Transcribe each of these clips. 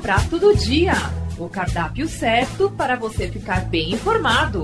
Prato do Dia, o cardápio certo para você ficar bem informado.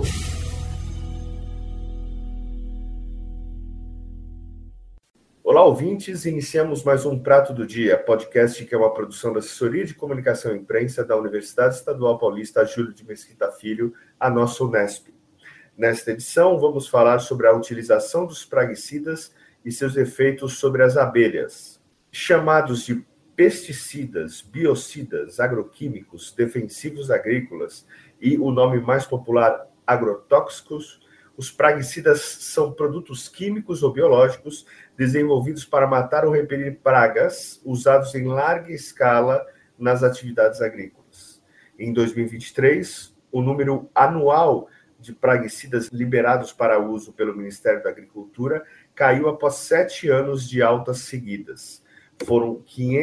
Olá, ouvintes. Iniciamos mais um Prato do Dia, podcast que é uma produção da Assessoria de Comunicação e Imprensa da Universidade Estadual Paulista Júlio de Mesquita Filho, a nossa Unesp. Nesta edição, vamos falar sobre a utilização dos praguicidas e seus efeitos sobre as abelhas. Chamados de pesticidas, biocidas, agroquímicos, defensivos agrícolas e o nome mais popular, agrotóxicos, os praguicidas são produtos químicos ou biológicos desenvolvidos para matar ou repelir pragas, usados em larga escala nas atividades agrícolas. Em 2023, o número anual de praguicidas liberados para uso pelo Ministério da Agricultura caiu após 7 anos de altas seguidas. Foram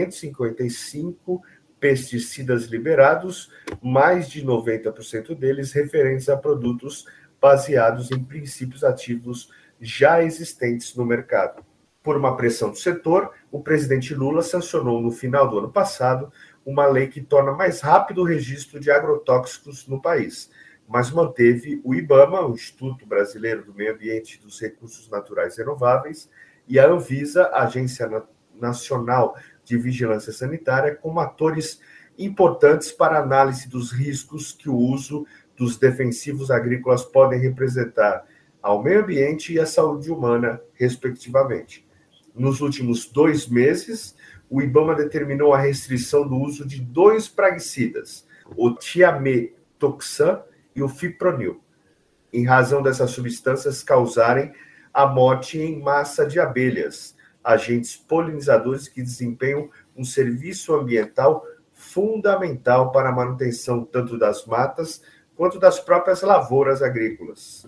555 pesticidas liberados, mais de 90% deles referentes a produtos baseados em princípios ativos já existentes no mercado. Por uma pressão do setor, o presidente Lula sancionou no final do ano passado uma lei que torna mais rápido o registro de agrotóxicos no país, mas manteve o IBAMA, o Instituto Brasileiro do Meio Ambiente e dos Recursos Naturais Renováveis, e a Anvisa, a Agência Nacional de Vigilância Sanitária, como atores importantes para a análise dos riscos que o uso dos defensivos agrícolas podem representar ao meio ambiente e à saúde humana, respectivamente. Nos últimos 2 meses, o IBAMA determinou a restrição do uso de 2 praguicidas, o tiametoxam e o fipronil, em razão dessas substâncias causarem a morte em massa de abelhas, agentes polinizadores que desempenham um serviço ambiental fundamental para a manutenção tanto das matas quanto das próprias lavouras agrícolas.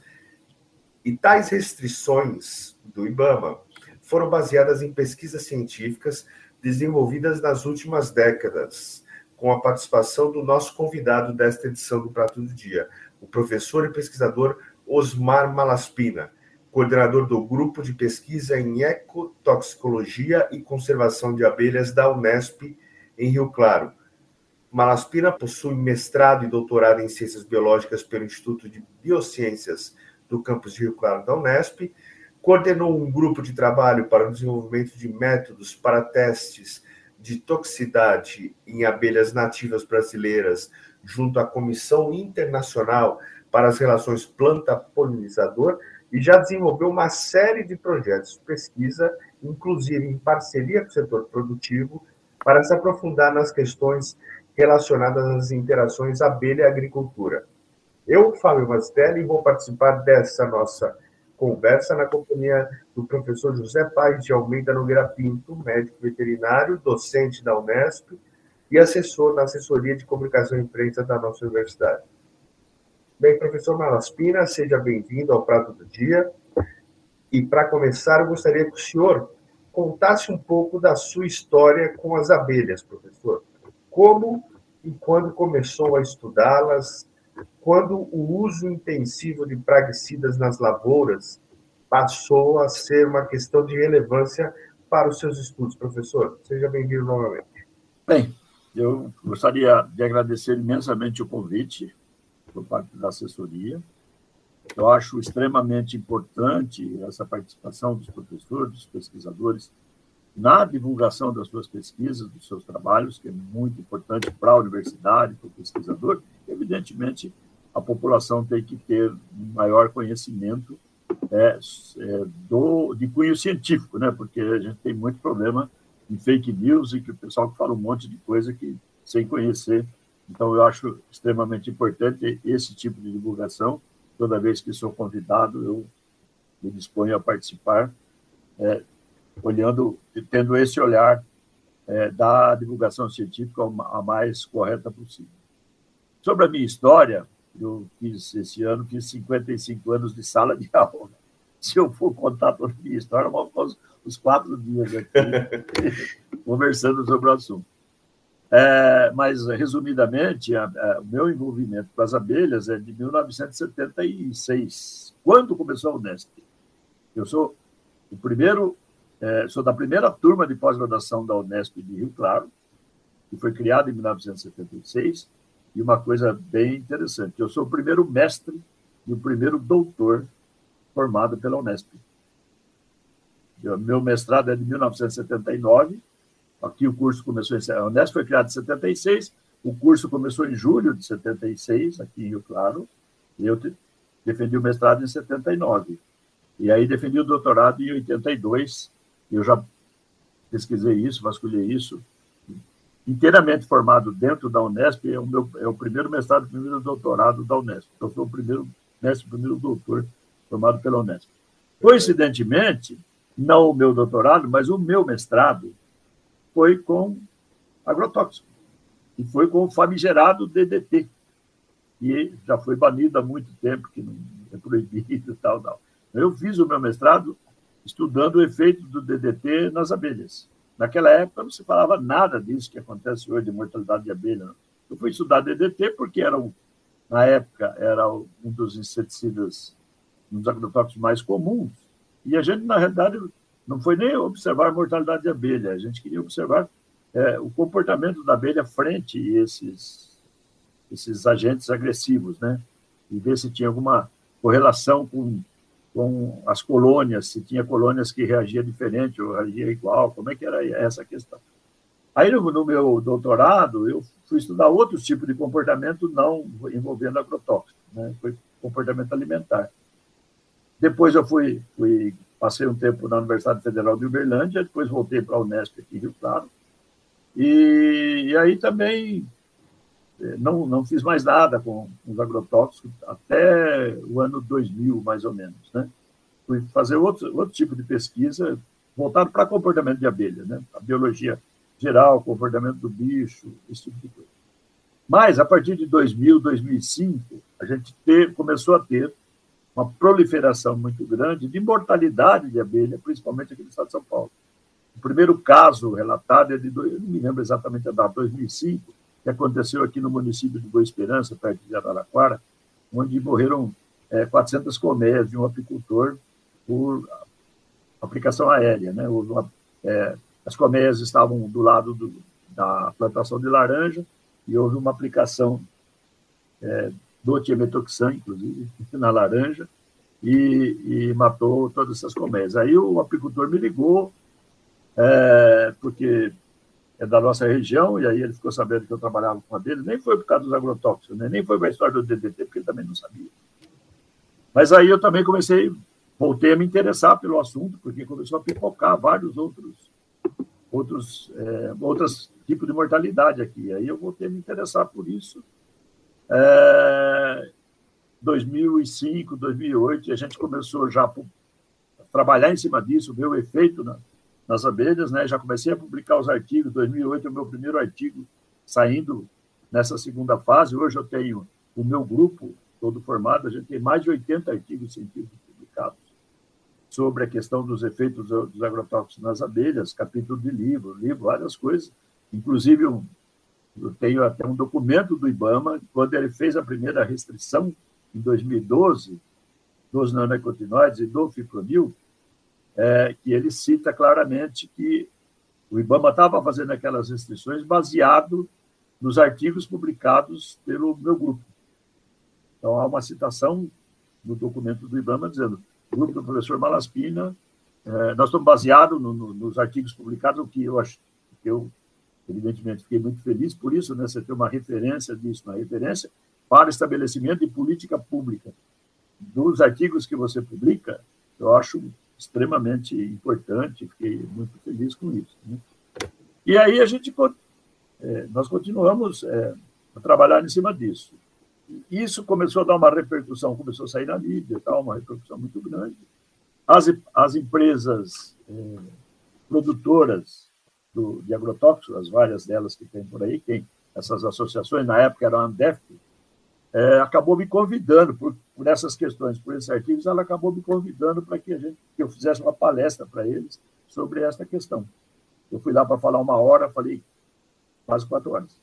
E tais restrições do IBAMA foram baseadas em pesquisas científicas desenvolvidas nas últimas décadas, com a participação do nosso convidado desta edição do Prato do Dia, o professor e pesquisador Osmar Malaspina, coordenador do Grupo de Pesquisa em Ecotoxicologia e Conservação de Abelhas da Unesp, em Rio Claro. Malaspina possui mestrado e doutorado em Ciências Biológicas pelo Instituto de Biociências do campus de Rio Claro da Unesp, coordenou um grupo de trabalho para o desenvolvimento de métodos para testes de toxicidade em abelhas nativas brasileiras junto à Comissão Internacional para as Relações Planta-Polinizador e já desenvolveu uma série de projetos de pesquisa, inclusive em parceria com o setor produtivo, para se aprofundar nas questões relacionadas às interações abelha-agricultura. Eu, Fábio Mastelli, vou participar dessa nossa conversa na companhia do professor José Paes de Almeida Nogueira Pinto, médico veterinário, docente da Unesp e assessor na Assessoria de Comunicação e Imprensa da nossa universidade. Bem, professor Malaspina, seja bem-vindo ao Prato do Dia. E, para começar, eu gostaria que o senhor contasse um pouco da sua história com as abelhas, professor. Como e quando começou a estudá-las? Quando o uso intensivo de praguicidas nas lavouras passou a ser uma questão de relevância para os seus estudos, professor? Seja bem-vindo novamente. Bem, eu gostaria de agradecer imensamente o convite por parte da assessoria. Eu acho extremamente importante essa participação dos professores, dos pesquisadores, na divulgação das suas pesquisas, dos seus trabalhos, que é muito importante para a universidade, para o pesquisador. Evidentemente, a população tem que ter um maior conhecimento de cunho científico, né? Porque a gente tem muito problema em fake news e que o pessoal fala um monte de coisa que sem conhecer. Então, eu acho extremamente importante esse tipo de divulgação. Toda vez que sou convidado, eu me disponho a participar, tendo esse olhar da divulgação científica a mais correta possível. Sobre a minha história, eu esse ano fiz 55 anos de sala de aula. Se eu for contar toda a minha história, vamos ficar os 4 dias aqui conversando sobre o assunto. Mas, resumidamente, o meu envolvimento com as abelhas é de 1976, quando começou a Unesp. Eu sou sou da primeira turma de pós-graduação da Unesp de Rio Claro, que foi criado em 1976, e uma coisa bem interessante, eu sou o primeiro mestre e o primeiro doutor formado pela Unesp. Meu mestrado é de 1979, aqui o curso começou em... A Unesp foi criada em 76, o curso começou em julho de 76, aqui em Rio Claro, e eu defendi o mestrado em 79. E aí defendi o doutorado em 82, eu já pesquisei isso, vasculhei isso, inteiramente formado dentro da Unesp, é o primeiro mestrado e o primeiro doutorado da Unesp. Então, eu sou o primeiro mestre, o primeiro doutor formado pela Unesp. Coincidentemente, não o meu doutorado, mas o meu mestrado foi com agrotóxico, e foi com o famigerado DDT, que já foi banido há muito tempo, que não é proibido e tal. Eu fiz o meu mestrado estudando o efeito do DDT nas abelhas. Naquela época não se falava nada disso que acontece hoje de mortalidade de abelha. Não. Eu fui estudar DDT porque na época era um dos inseticidas, um dos agrotóxicos mais comuns, e a gente, na realidade, não foi nem observar a mortalidade de abelha, a gente queria observar o comportamento da abelha frente a esses agentes agressivos, né? E ver se tinha alguma correlação com as colônias, se tinha colônias que reagiam diferente ou reagiam igual, como é que era essa questão. Aí, no meu doutorado, eu fui estudar outros tipos de comportamento não envolvendo agrotóxico, né? Foi comportamento alimentar. Depois eu passei um tempo na Universidade Federal de Uberlândia, depois voltei para a Unesp aqui em Rio Claro, e aí também não fiz mais nada com os agrotóxicos até o ano 2000, mais ou menos, né? Fui fazer outro tipo de pesquisa voltado para comportamento de abelha, né? A biologia geral, comportamento do bicho, esse tipo de coisa. Mas, a partir de 2000, 2005, a gente começou a ter uma proliferação muito grande de mortalidade de abelha, principalmente aqui no estado de São Paulo. O primeiro caso relatado é eu não me lembro exatamente a data, 2005, que aconteceu aqui no município de Boa Esperança, perto de Araraquara, onde morreram 400 colmeias de um apicultor por aplicação aérea, né? As colmeias estavam do lado da plantação de laranja e houve uma aplicação do tiametoxan, inclusive, na laranja, e matou todas essas colmeias. Aí o apicultor me ligou, porque é da nossa região, e aí ele ficou sabendo que eu trabalhava com abelha, nem foi por causa dos agrotóxicos, né? Nem foi para a história do DDT, porque ele também não sabia. Mas aí eu também voltei a me interessar pelo assunto, porque começou a pipocar vários outros tipos de mortalidade aqui. Aí eu voltei a me interessar por isso. 2005, 2008, a gente começou já a trabalhar em cima disso, ver o efeito nas abelhas, né? Já comecei a publicar os artigos. 2008 é o meu primeiro artigo saindo nessa segunda fase. Hoje eu tenho o meu grupo todo formado, a gente tem mais de 80 artigos científicos publicados sobre a questão dos efeitos dos agrotóxicos nas abelhas, capítulo de livro, várias coisas. Inclusive, eu tenho até um documento do IBAMA, quando ele fez a primeira restrição, em 2012, dos neonicotinoides e do fipronil, que ele cita claramente que o IBAMA estava fazendo aquelas restrições baseado nos artigos publicados pelo meu grupo. Então, há uma citação no documento do IBAMA dizendo: o grupo do professor Malaspina, nós estamos baseados nos artigos publicados, o que eu evidentemente, fiquei muito feliz por isso, né? Você ter uma referência disso, uma referência para estabelecimento de política pública dos artigos que você publica, eu acho extremamente importante, fiquei muito feliz com isso, né? E aí nós continuamos a trabalhar em cima disso. Isso começou a dar uma repercussão, começou a sair na mídia, uma repercussão muito grande. As empresas produtoras de agrotóxicos, as várias delas que tem por aí, tem essas associações, na época era a Andef, acabou me convidando, por essas questões, por esses artigos, ela acabou me convidando para que eu fizesse uma palestra para eles sobre esta questão. Eu fui lá para falar 1 hora, falei quase 4 horas.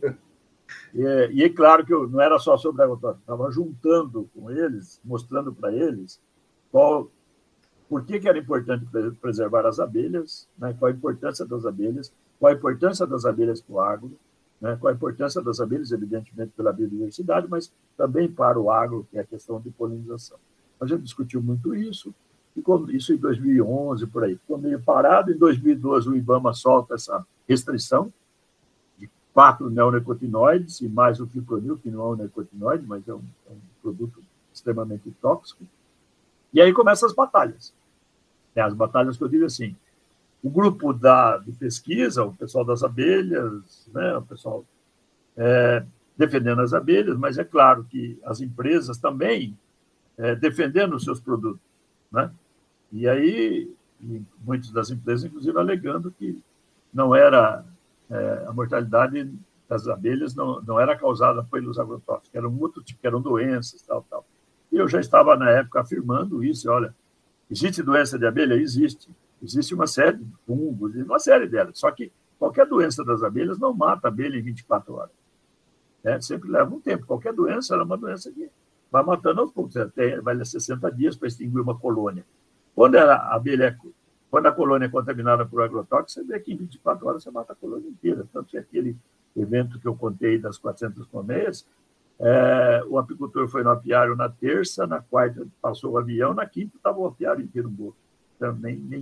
E é claro que não era só sobre agrotóxicos, estava juntando com eles, mostrando para eles por que era importante preservar as abelhas, né, qual a importância das abelhas, qual a importância das abelhas para o agro, né? Qual a importância das abelhas, evidentemente, pela biodiversidade, mas também para o agro, que é a questão de polinização. A gente discutiu muito isso, isso em 2011, por aí. Ficou meio parado. Em 2012, o IBAMA solta essa restrição de 4 neonicotinoides e mais o fipronil, que não é um neonicotinoide, mas é um produto extremamente tóxico. E aí começam as batalhas. As batalhas que eu digo assim, o grupo de pesquisa, o pessoal das abelhas, né, o pessoal defendendo as abelhas, mas é claro que as empresas também defendendo os seus produtos, né? E aí, muitas das empresas, inclusive, alegando que não era a mortalidade das abelhas não era causada pelos agrotóxicos, eram outro tipo, eram doenças, tal. E eu já estava, na época, afirmando isso, olha, existe doença de abelha? Existe uma série de fungos, uma série delas, só que qualquer doença das abelhas não mata a abelha em 24 horas. Sempre leva um tempo, qualquer doença é uma doença que vai matando aos poucos, vai 60 dias para extinguir uma colônia. Quando a colônia é contaminada por agrotóxicos, você vê que em 24 horas você mata a colônia inteira. Tanto que aquele evento que eu contei das 400 colmeias, o apicultor foi no apiário na terça, na quarta passou o avião, na quinta estava o apiário inteiro morto. Então,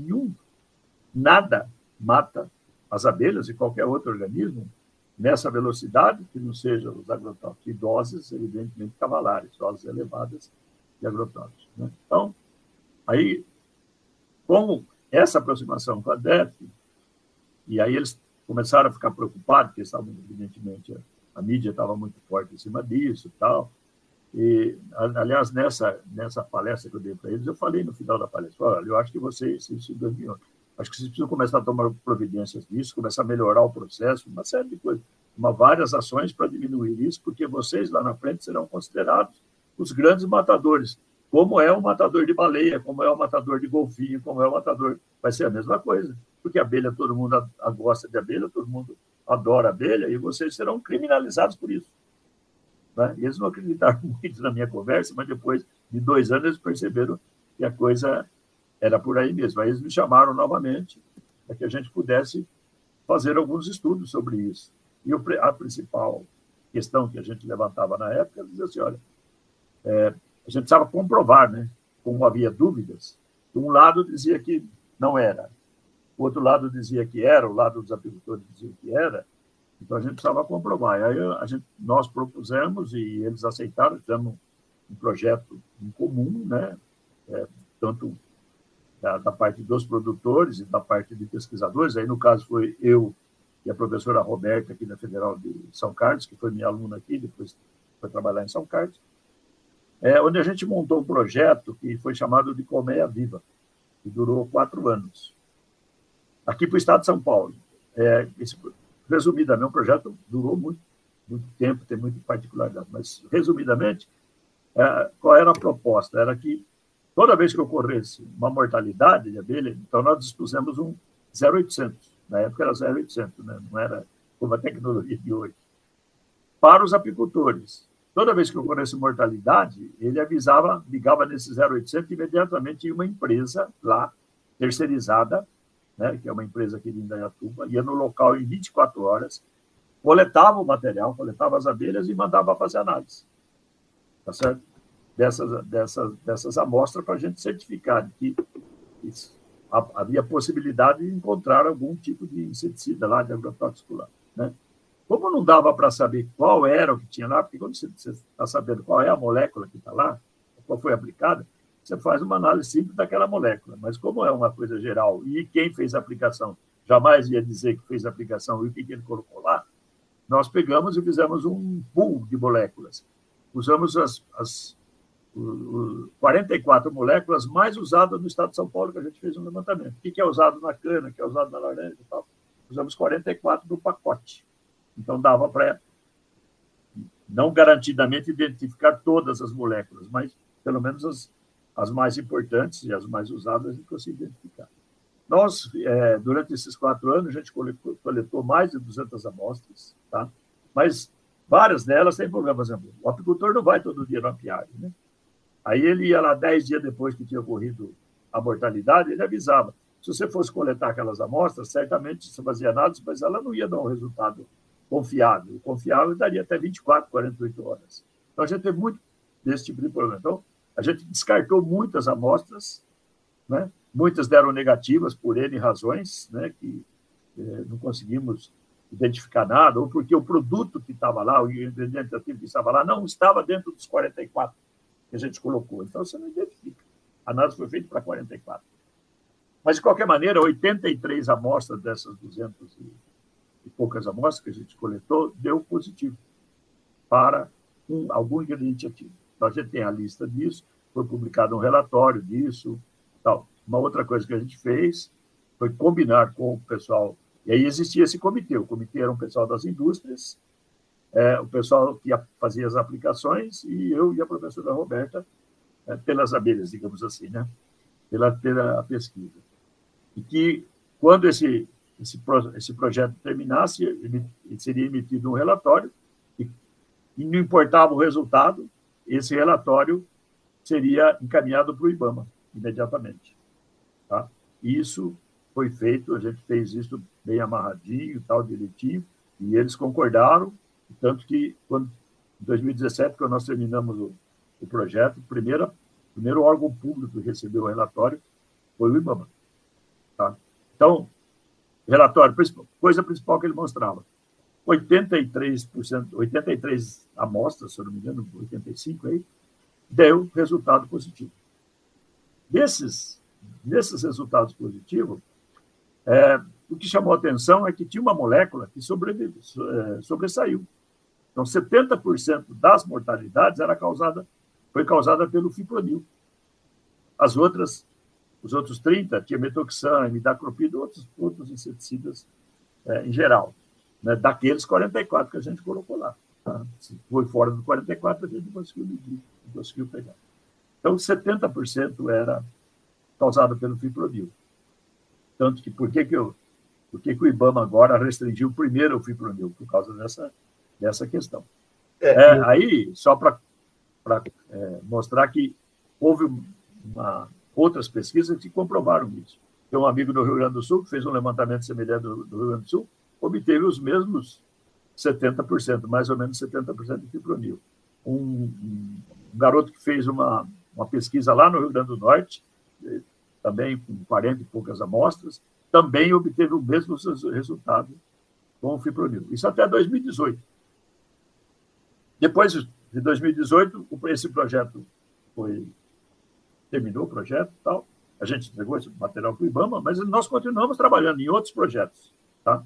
nada mata as abelhas e qualquer outro organismo nessa velocidade que não seja os agrotóxicos, e doses, evidentemente, cavalares, doses elevadas de agrotóxicos, né? Então, aí, com essa aproximação com a DEF, e aí eles começaram a ficar preocupados, porque estavam, evidentemente, a mídia estava muito forte em cima disso e tal. E, aliás, nessa palestra que eu dei para eles, eu falei no final da palestra, olha, eu acho que vocês, isso em 2011, acho que vocês precisam começar a tomar providências disso, começar a melhorar o processo, uma série de coisas, várias ações para diminuir isso, porque vocês lá na frente serão considerados os grandes matadores, como é o matador de baleia, como é o matador de golfinho, como é o matador... Vai ser a mesma coisa, porque a abelha, todo mundo gosta de abelha, todo mundo adora abelha, e vocês serão criminalizados por isso. Né? E eles não acreditaram muito na minha conversa, mas depois de 2 anos eles perceberam que a coisa era por aí mesmo. Aí eles me chamaram novamente para que a gente pudesse fazer alguns estudos sobre isso. E a principal questão que a gente levantava na época era dizer assim, olha, a gente precisava comprovar, né? Como havia dúvidas, um lado dizia que não era, o outro lado dizia que era, o lado dos apicultores dizia que era, então a gente precisava comprovar. E aí nós propusemos e eles aceitaram, fizemos um projeto em comum, né? Tanto da parte dos produtores e da parte de pesquisadores, aí no caso foi eu e a professora Roberta, aqui da Federal de São Carlos, que foi minha aluna aqui, depois foi trabalhar em São Carlos, onde a gente montou um projeto que foi chamado de Colmeia Viva, que durou 4 anos, aqui para o estado de São Paulo. Resumidamente, o projeto durou muito tempo, tem muita particularidade, mas, resumidamente, qual era a proposta? Era que toda vez que ocorresse uma mortalidade de abelha, então nós dispusemos um 0800, na época era 0800, né? Não era como a tecnologia de hoje. Para os apicultores, toda vez que ocorresse mortalidade, ele ligava nesse 0800 e imediatamente tinha uma empresa lá, terceirizada, né, que é uma empresa aqui de Indaiatuba, ia no local em 24 horas, coletava o material, coletava as abelhas e mandava fazer análise. Tá certo? Dessas amostras para a gente certificar que havia possibilidade de encontrar algum tipo de inseticida lá, de agrotóxico lá, né? Como não dava para saber qual era o que tinha lá, porque quando você está sabendo qual é a molécula que está lá, qual foi aplicada, você faz uma análise simples daquela molécula. Mas como é uma coisa geral e quem fez a aplicação jamais ia dizer que fez a aplicação e o que ele colocou lá, nós pegamos e fizemos um pool de moléculas. Usamos as 44 moléculas mais usadas no estado de São Paulo, que a gente fez um levantamento. O que é usado na cana, o que é usado na laranja e tal. Usamos 44 no pacote. Então, dava para, não garantidamente, identificar todas as moléculas, mas, pelo menos, as mais importantes e as mais usadas, a gente conseguiu identificar. Nós, durante esses 4 anos, a gente coletou mais de 200 amostras, tá? Mas várias delas têm problema. Por exemplo, o apicultor não vai todo dia no apiário, né? Aí ele ia lá 10 dias depois que tinha ocorrido a mortalidade, ele avisava. se você fosse coletar aquelas amostras, certamente você fazia análise, mas ela não ia dar um resultado confiável. O confiável daria até 24, 48 horas. Então, a gente teve muito desse tipo de problema. Então, a gente descartou muitas amostras, né? Muitas deram negativas por N razões, né? Que não conseguimos identificar nada, ou porque o produto que estava lá, o ingrediente ativo que estava lá, não estava dentro dos 44 que a gente colocou. Então, você não identifica. A análise foi feita para 44. Mas, de qualquer maneira, 83 amostras dessas 200 e poucas amostras que a gente coletou deu positivo para algum ingrediente ativo. Então, a gente tem a lista disso, foi publicado um relatório disso, tal. Uma outra coisa que a gente fez foi combinar com o pessoal, e aí existia esse comitê, o comitê era um pessoal das indústrias, o pessoal que fazia as aplicações, e eu e a professora Roberta, pelas abelhas, digamos assim, né? pela pesquisa. E que, quando esse projeto terminasse, ele seria emitido um relatório, e não importava o resultado, esse relatório seria encaminhado para o IBAMA, imediatamente. Tá? Isso foi feito, a gente fez isso bem amarradinho, tal, direitinho, e eles concordaram, tanto que, em 2017, quando nós terminamos o projeto, o primeiro órgão público que recebeu o relatório foi o IBAMA. Tá? Então, relatório, coisa principal que ele mostrava, 83%, 83 amostras, se eu não me engano, 85 aí, deu resultado positivo. Nesses resultados positivos, o que chamou a atenção é que tinha uma molécula que sobressaiu. Então, 70% das mortalidades foi causada pelo fipronil. Os outros 30%, tinha metoxan, imidacloprid, outros inseticidas em geral, né, daqueles 44 que a gente colocou lá. Tá? Se foi fora do 44, a gente não conseguiu medir, não conseguiu pegar. Então, 70% era causado pelo fipronil. Tanto que, por que o IBAMA agora restringiu primeiro o fipronil? Por causa dessa questão. Aí, só para mostrar que houve outras pesquisas que comprovaram isso. Tem um amigo do Rio Grande do Sul que fez um levantamento semelhante do Rio Grande do Sul, obteve os mesmos 70%, mais ou menos 70% de fipronil. Um garoto que fez uma pesquisa lá no Rio Grande do Norte, também com 40 e poucas amostras, também obteve o mesmo resultado com o fipronil. Isso até 2018. Depois de 2018, esse projeto terminou o projeto e tal. A gente entregou esse material para o IBAMA, mas nós continuamos trabalhando em outros projetos. Tá?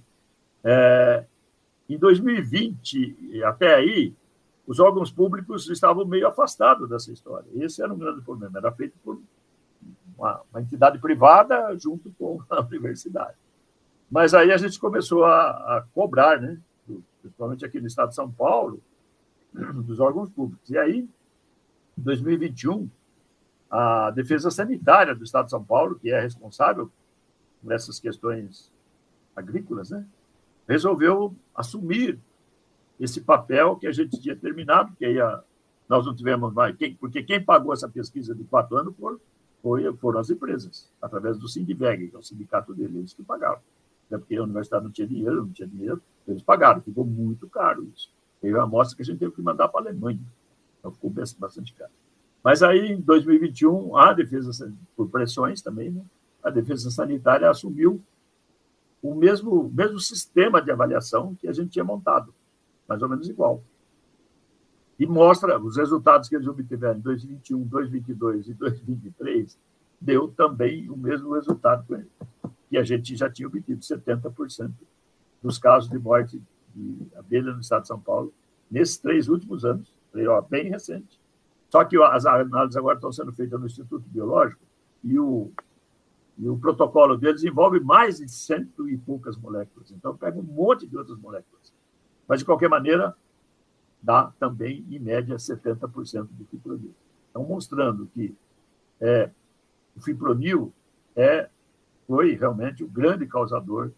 Em 2020, até aí, os órgãos públicos estavam meio afastados dessa história. Esse era um grande problema. Era feito por uma entidade privada junto com a universidade. Mas aí a gente começou a cobrar, né? Principalmente aqui no estado de São Paulo, dos órgãos públicos. E aí, em 2021, a Defesa Sanitária do estado de São Paulo, que é responsável por essas questões agrícolas, né? Resolveu assumir esse papel que a gente tinha terminado, que aí nós não tivemos mais, porque quem pagou essa pesquisa de 4 anos foram as empresas, através do Sindiveg, que é o sindicato deles, eles que pagaram. Até porque a universidade não tinha dinheiro, eles pagaram, ficou muito caro isso. Teve uma amostra que a gente teve que mandar para a Alemanha, então ficou bastante caro. Mas aí, em 2021, a defesa, por pressões também, né, a Defesa Sanitária assumiu o mesmo sistema de avaliação que a gente tinha montado, mais ou menos igual. E mostra os resultados que eles obtiveram em 2021, 2022 e 2023, deu também o mesmo resultado que a gente já tinha obtido, 70% dos casos de morte de abelha no estado de São Paulo, nesses 3 últimos anos, bem recente. Só que as análises agora estão sendo feitas no Instituto Biológico e o protocolo deles envolve mais de 100 e poucas moléculas. Então, pega um monte de outras moléculas. Mas, de qualquer maneira, dá também, em média, 70% do fipronil. Então, mostrando que o fipronil foi realmente o grande causador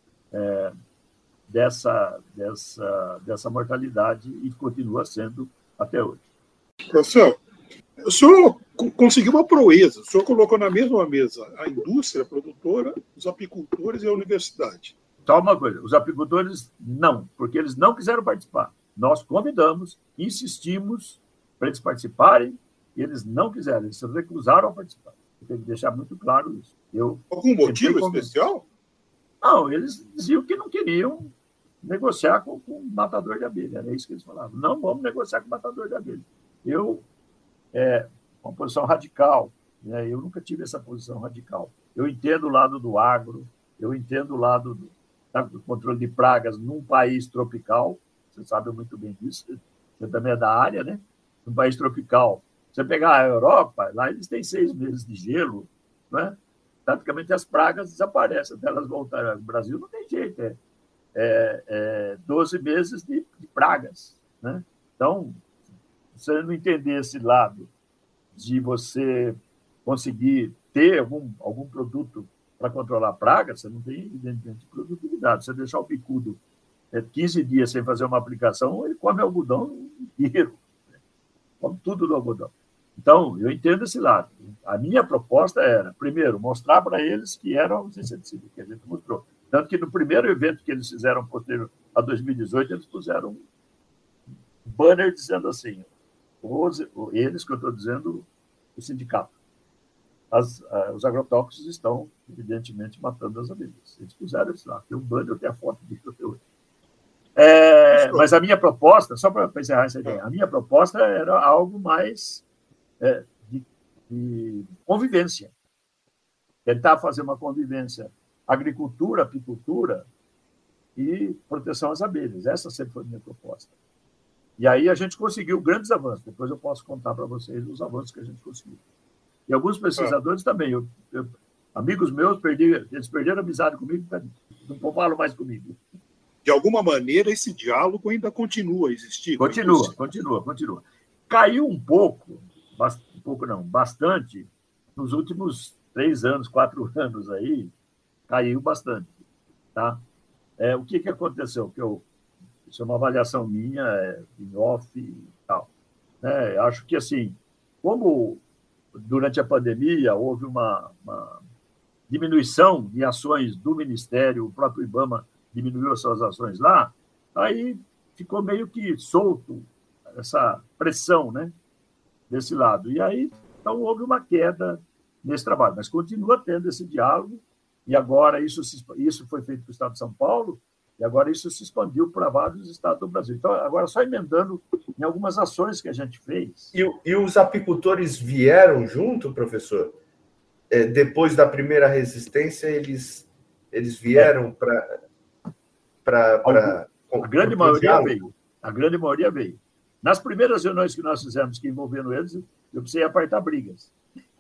dessa mortalidade e continua sendo até hoje. Professor, O senhor conseguiu uma proeza. O senhor colocou na mesma mesa a indústria, a produtora, os apicultores e a universidade. Só uma coisa, os apicultores não, porque eles não quiseram participar. Nós convidamos, insistimos para eles participarem e eles não quiseram, eles se recusaram a participar. Tem que deixar muito claro isso. Algum motivo especial? Não, eles diziam que não queriam negociar com o matador de abelha. Era isso que eles falavam. Não vamos negociar com o matador de abelha. Uma posição radical, né? Eu nunca tive essa posição radical. Eu entendo o lado do agro, eu entendo o lado do controle de pragas num país tropical, você sabe muito bem disso, você também é da área, né? Num país tropical. Você pegar a Europa, lá eles têm 6 meses de gelo, né? Praticamente as pragas desaparecem até elas voltarem. No Brasil não tem jeito, 12 meses de pragas, né? Então, se você não entender esse lado de você conseguir ter algum produto para controlar praga, você não tem, evidentemente, produtividade. Você deixar o bicudo 15 dias sem fazer uma aplicação, ele come algodão inteiro, né? Come tudo do algodão. Então, eu entendo esse lado. A minha proposta era, primeiro, mostrar para eles que eram os inseticidas, que a gente mostrou. Tanto que no primeiro evento que eles fizeram posterior a 2018, eles puseram um banner dizendo assim, eles, que eu estou dizendo, o sindicato. Os agrotóxicos estão, evidentemente, matando as abelhas. Eles puseram isso lá. Tem um banner, eu tenho a foto disso até hoje. Mas a minha proposta, só para encerrar essa ideia, a minha proposta era algo mais de convivência. Tentar fazer uma convivência agricultura, apicultura e proteção às abelhas. Essa sempre foi a minha proposta. E aí a gente conseguiu grandes avanços. Depois eu posso contar para vocês os avanços que a gente conseguiu. E alguns pesquisadores também. Amigos meus, eles perderam amizade comigo, não falam mais comigo. De alguma maneira, esse diálogo ainda continua a existir. Continua. Caiu bastante, nos últimos 3 anos, 4 anos aí, caiu bastante. Tá? O que aconteceu? Isso é uma avaliação minha, em off e tal. Acho que, assim, como durante a pandemia houve uma diminuição de ações do Ministério, o próprio IBAMA diminuiu as suas ações lá, aí ficou meio que solto essa pressão, né, desse lado. E aí, então, houve uma queda nesse trabalho, mas continua tendo esse diálogo, e agora isso foi feito para o Estado de São Paulo, e agora isso se expandiu para vários estados do Brasil. Então, agora só emendando em algumas ações que a gente fez. E os apicultores vieram junto, professor? Depois da primeira resistência, eles vieram para... A grande maioria veio. Nas primeiras reuniões que nós fizemos, que envolvendo eles, eu precisei apartar brigas.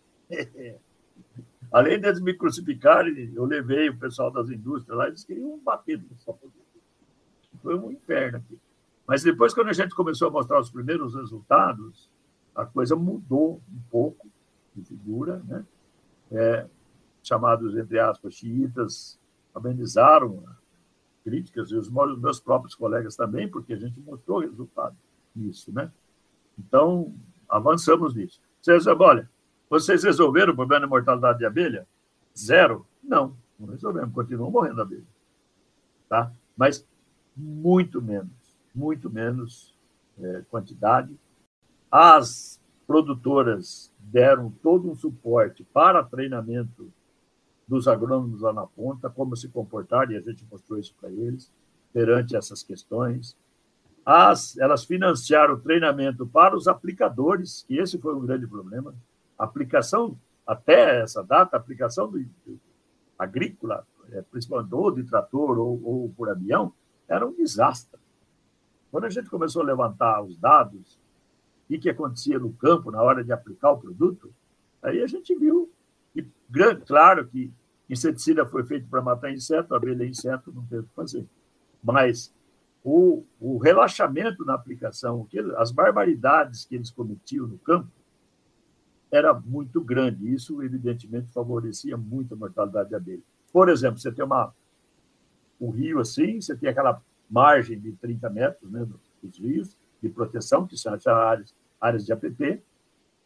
Além deles me crucificarem, eu levei o pessoal das indústrias lá, eles queriam bater. Foi um inferno aqui. Mas depois, quando a gente começou a mostrar os primeiros resultados, a coisa mudou um pouco de figura, né? Chamados, entre aspas, xiitas, amenizaram críticas, e os meus próprios colegas também, porque a gente mostrou resultado nisso, né? Então, avançamos nisso. Olha, vocês resolveram o problema de mortalidade de abelha? 0? Não resolvemos, continuam morrendo abelha. Tá? Mas muito menos quantidade. As produtoras deram todo um suporte para treinamento dos agrônomos lá na ponta, como se comportar, e a gente mostrou isso para eles, perante essas questões. Elas financiaram o treinamento para os aplicadores, que esse foi um grande problema. A aplicação, até essa data, a aplicação do agrícola, principalmente ou de trator ou por avião, era um desastre. Quando a gente começou a levantar os dados, o que acontecia no campo na hora de aplicar o produto, aí a gente viu, e claro que inseticida foi feito para matar inseto, abelha é inseto, não tem o que fazer. Mas o relaxamento na aplicação, as barbaridades que eles cometiam no campo, era muito grande. Isso, evidentemente, favorecia muito a mortalidade de abelha. Por exemplo, você tem o rio assim, você tem aquela margem de 30 metros, né, dos rios de proteção, que são as áreas de APP,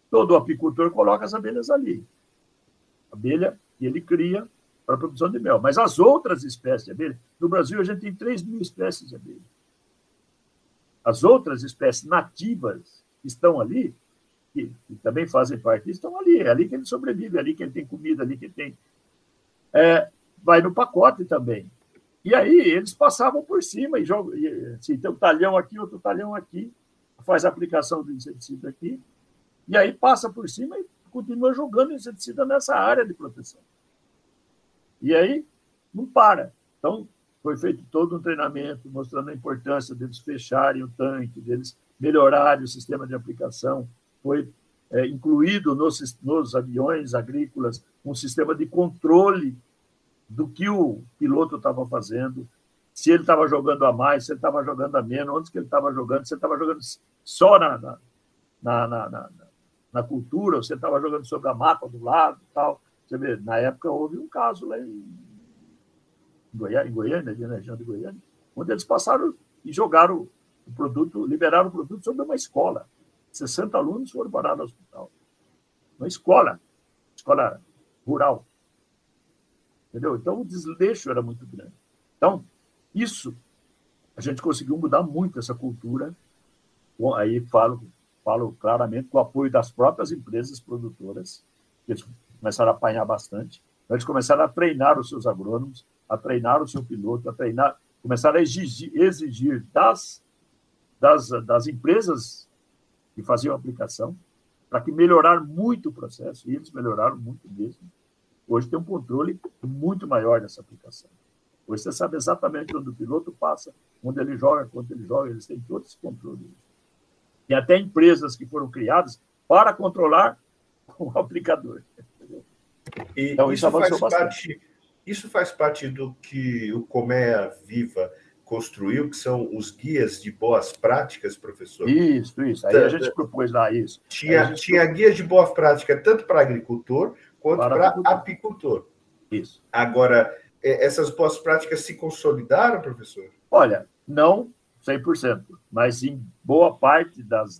todo apicultor coloca as abelhas ali. Abelha, e ele cria para a produção de mel. Mas as outras espécies de abelha, no Brasil a gente tem 3.000 espécies de abelha. As outras espécies nativas que estão ali, que também fazem parte, estão ali. É ali que ele sobrevive, é ali que ele tem comida, é ali que ele tem... vai no pacote também. E aí eles passavam por cima e jogam. Assim, tem um talhão aqui, outro talhão aqui, faz a aplicação do inseticida aqui, e aí passa por cima e continua jogando inseticida nessa área de proteção. E aí não para. Então, foi feito todo um treinamento mostrando a importância deles fecharem o tanque, deles melhorarem o sistema de aplicação. Foi incluído nos aviões agrícolas um sistema de controle do que o piloto estava fazendo, se ele estava jogando a mais, se ele estava jogando a menos, onde que ele estava jogando, se ele estava jogando só na cultura, ou se ele estava jogando sobre a mata do lado e tal. Você vê, na época houve um caso lá em Goiânia, na região de Goiânia, onde eles passaram e jogaram o produto, liberaram o produto sobre uma escola. 60 alunos foram parados no hospital. Uma escola rural. Entendeu? Então, o desleixo era muito grande. Então, isso, a gente conseguiu mudar muito essa cultura. Bom, aí falo claramente com o apoio das próprias empresas produtoras, que eles começaram a apanhar bastante. Então, eles começaram a treinar os seus agrônomos, a treinar o seu piloto, começaram a exigir das empresas que faziam a aplicação, para que melhorar muito o processo, e eles melhoraram muito mesmo. Hoje tem um controle muito maior dessa aplicação. Hoje você sabe exatamente onde o piloto passa, onde ele joga, quanto ele joga, eles têm todo esse controle. Tem até empresas que foram criadas para controlar o aplicador. Então, isso avançou bastante. Isso faz parte do que o Colmeia Viva construiu, que são os guias de boas práticas, professor? Isso. Aí a gente propôs lá isso. Tinha guias de boas práticas tanto para agricultor quanto para apicultor. Isso. Agora, essas boas práticas se consolidaram, professor? Olha, não 100%, mas em boa parte das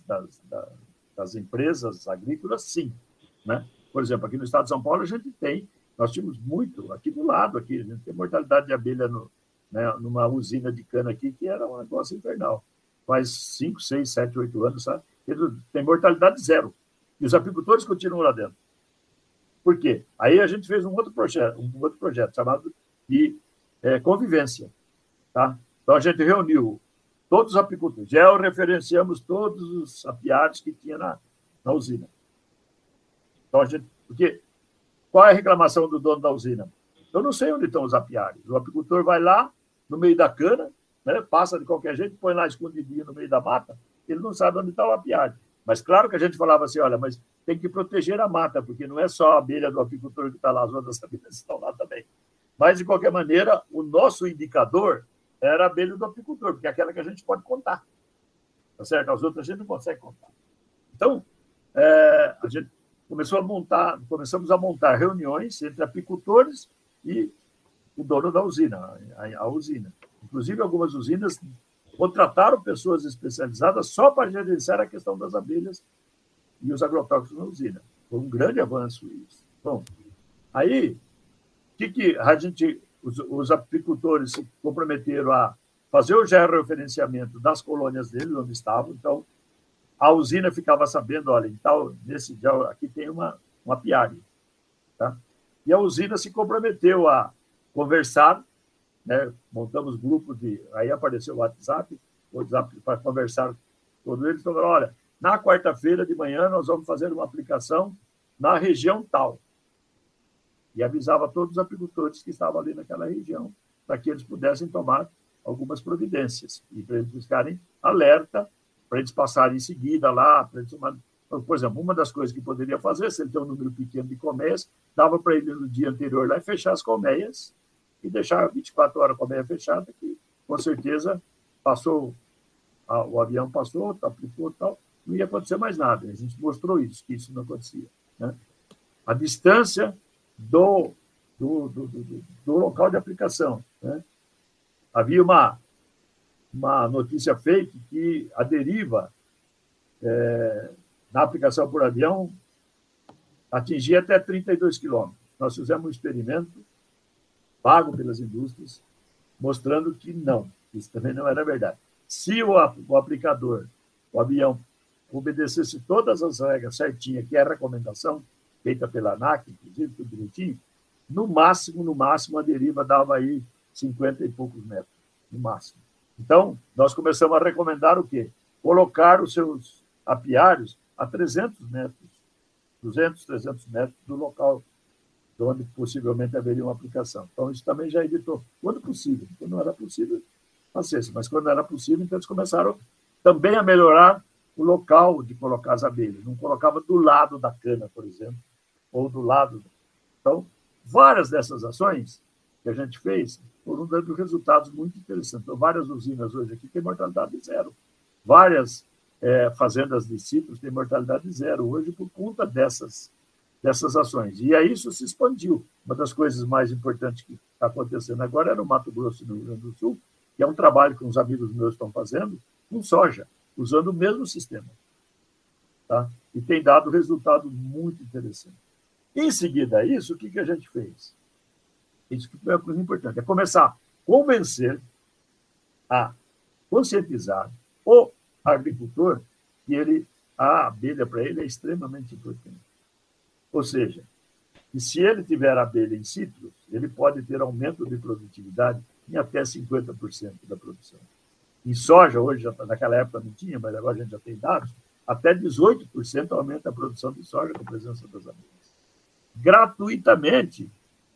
empresas agrícolas, sim. Né? Por exemplo, aqui no estado de São Paulo, nós tínhamos muito, aqui do lado, a gente tem mortalidade de abelha numa usina de cana aqui, que era um negócio infernal. Faz 5, 6, 7, 8 anos, sabe? Tem mortalidade zero. E os apicultores continuam lá dentro. Por quê? Aí a gente fez um outro projeto chamado de convivência. Tá? Então, a gente reuniu todos os apicultores, georreferenciamos todos os apiários que tinha na usina. Então, porque qual é a reclamação do dono da usina? Eu não sei onde estão os apiários. O apicultor vai lá, no meio da cana, né, passa de qualquer jeito, põe lá escondidinho no meio da mata, ele não sabe onde está o apiário. Mas claro que a gente falava assim, olha, mas tem que proteger a mata, porque não é só a abelha do apicultor que está lá, as outras abelhas estão lá também. Mas, de qualquer maneira, o nosso indicador era a abelha do apicultor, porque é aquela que a gente pode contar. Tá certo? As outras a gente não consegue contar. Então, a gente começamos a montar reuniões entre apicultores e o dono da usina, a usina. Inclusive, algumas usinas contrataram pessoas especializadas só para gerenciar a questão das abelhas e os agrotóxicos na usina. Foi um grande avanço isso. Bom, aí, os apicultores se comprometeram a fazer o georreferenciamento das colônias deles, onde estavam. Então, a usina ficava sabendo, olha, então, aqui tem uma apiária. Tá? E a usina se comprometeu a conversar, né? Montamos grupos aí apareceu o WhatsApp para conversar com eles. Então, olha, na quarta-feira de manhã nós vamos fazer uma aplicação na região tal. E avisava todos os apicultores que estavam ali naquela região, para que eles pudessem tomar algumas providências. E para eles ficarem alerta, para eles passarem em seguida lá, para eles tomar... Por exemplo, uma das coisas que poderia fazer, se ele tem um número pequeno de colmeias, dava para ele no dia anterior lá e fechar as colmeias e deixar 24 horas a colmeia fechada, que com certeza passou, o avião passou, aplicou e tal, não ia acontecer mais nada. A gente mostrou isso, que isso não acontecia. Né? A distância do local de aplicação. Né? Havia uma notícia fake que a deriva na aplicação por avião, atingia até 32 quilômetros. Nós fizemos um experimento pago pelas indústrias, mostrando que não, isso também não era verdade. Se o aplicador, o avião, obedecesse todas as regras certinhas, que é a recomendação feita pela ANAC, inclusive, tudo direitinho, no máximo, a deriva dava aí 50 e poucos metros, no máximo. Então, nós começamos a recomendar o quê? Colocar os seus apiários a 300 metros, 200, 300 metros do local onde possivelmente haveria uma aplicação. Então, isso também já evitou. Quando possível. Quando não era possível, fazia-se. Mas quando era possível, então eles começaram também a melhorar o local de colocar as abelhas. Não colocava do lado da cana, por exemplo, ou do lado. Então, várias dessas ações que a gente fez foram dando resultados muito interessantes. Então, várias usinas hoje aqui têm mortalidade zero. Várias fazendas de citros têm mortalidade zero hoje por conta dessas ações. E aí isso se expandiu. Uma das coisas mais importantes que está acontecendo agora é no Mato Grosso e no Rio Grande do Sul, que é um trabalho que uns amigos meus estão fazendo com soja, usando o mesmo sistema. Tá? E tem dado resultado muito interessante. Em seguida a isso, o que a gente fez? Isso que foi a coisa importante, é começar a convencer, a conscientizar o agricultor que a abelha para ele é extremamente importante. Ou seja, que se ele tiver abelha em citros, ele pode ter aumento de produtividade em até 50% da produção. Em soja, hoje, naquela época não tinha, mas agora a gente já tem dados, até 18% aumenta a produção de soja com a presença das abelhas. Gratuitamente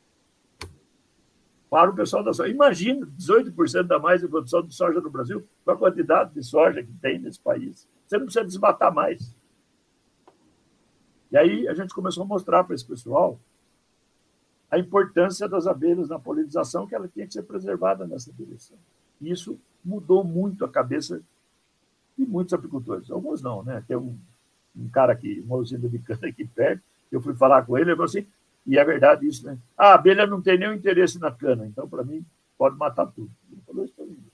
para o pessoal da soja. Imagina 18% a mais de produção de soja no Brasil, com a quantidade de soja que tem nesse país. Você não precisa desmatar mais. E aí a gente começou a mostrar para esse pessoal a importância das abelhas na polinização, que ela tinha que ser preservada nessa direção. E isso mudou muito a cabeça de muitos apicultores. Alguns não, né? Tem um cara aqui, uma usina de cana aqui perto, eu fui falar com ele falou assim, e é verdade isso, né? A abelha não tem nenhum interesse na cana, então, para mim, pode matar tudo. Ele falou isso para mim,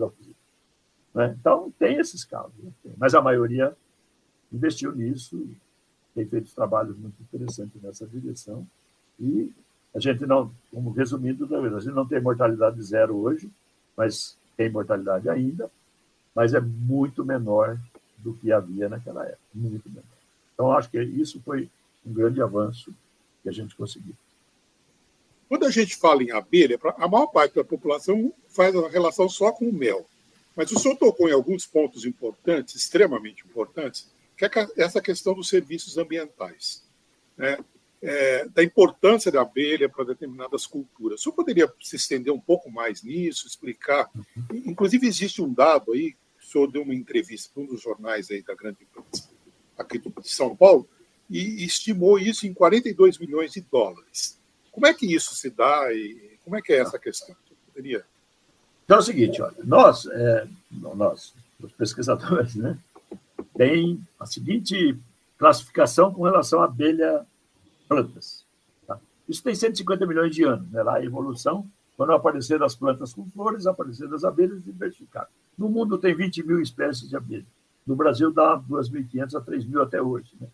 né? Então, tem esses casos, né? Mas a maioria investiu nisso e tem feito trabalhos muito interessantes nessa direção. E a gente não, como resumindo, a gente não tem mortalidade zero hoje, mas tem mortalidade ainda, mas é muito menor do que havia naquela época, muito menor. Então, acho que isso foi um grande avanço que a gente conseguiu. Quando a gente fala em abelha, a maior parte da população faz a relação só com o mel. Mas o senhor tocou em alguns pontos importantes, extremamente importantes, que é essa questão dos serviços ambientais, né? Da importância da abelha para determinadas culturas. O senhor poderia se estender um pouco mais nisso, explicar? Inclusive, existe um dado aí, o senhor deu uma entrevista para um dos jornais aí da grande imprensa, aqui de São Paulo, e estimou isso em 42 milhões de dólares. Como é que isso se dá e como é que é essa questão? Poderia... Então é o seguinte, olha, nós, os pesquisadores, né, tem a seguinte classificação com relação à abelha plantas. Tá? Isso tem 150 milhões de anos, né, lá a evolução, quando apareceram as plantas com flores, apareceram as abelhas diversificadas. No mundo tem 20 mil espécies de abelha. No Brasil dá 2.500 a 3.000 até hoje, né?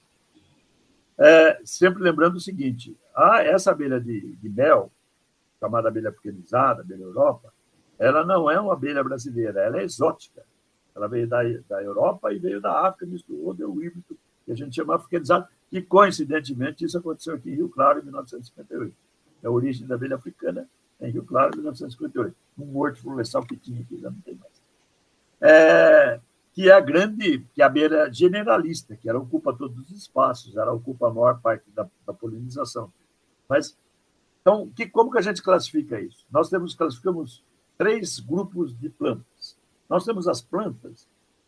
Sempre lembrando o seguinte, essa abelha de mel, chamada abelha africanizada, abelha Europa, ela não é uma abelha brasileira, ela é exótica. Ela veio da Europa e veio da África, misturou, deu o híbrido, que a gente chama africanizado, e, coincidentemente, isso aconteceu aqui em Rio Claro, em 1958. A origem da abelha africana é em Rio Claro, em 1958. Um horto florestal que tinha aqui, já não tem mais. Que é a abelha generalista, que ela ocupa todos os espaços, ela ocupa a maior parte da polinização. Mas, então, como que a gente classifica isso? Nós classificamos 3 grupos de plantas. Nós temos as plantas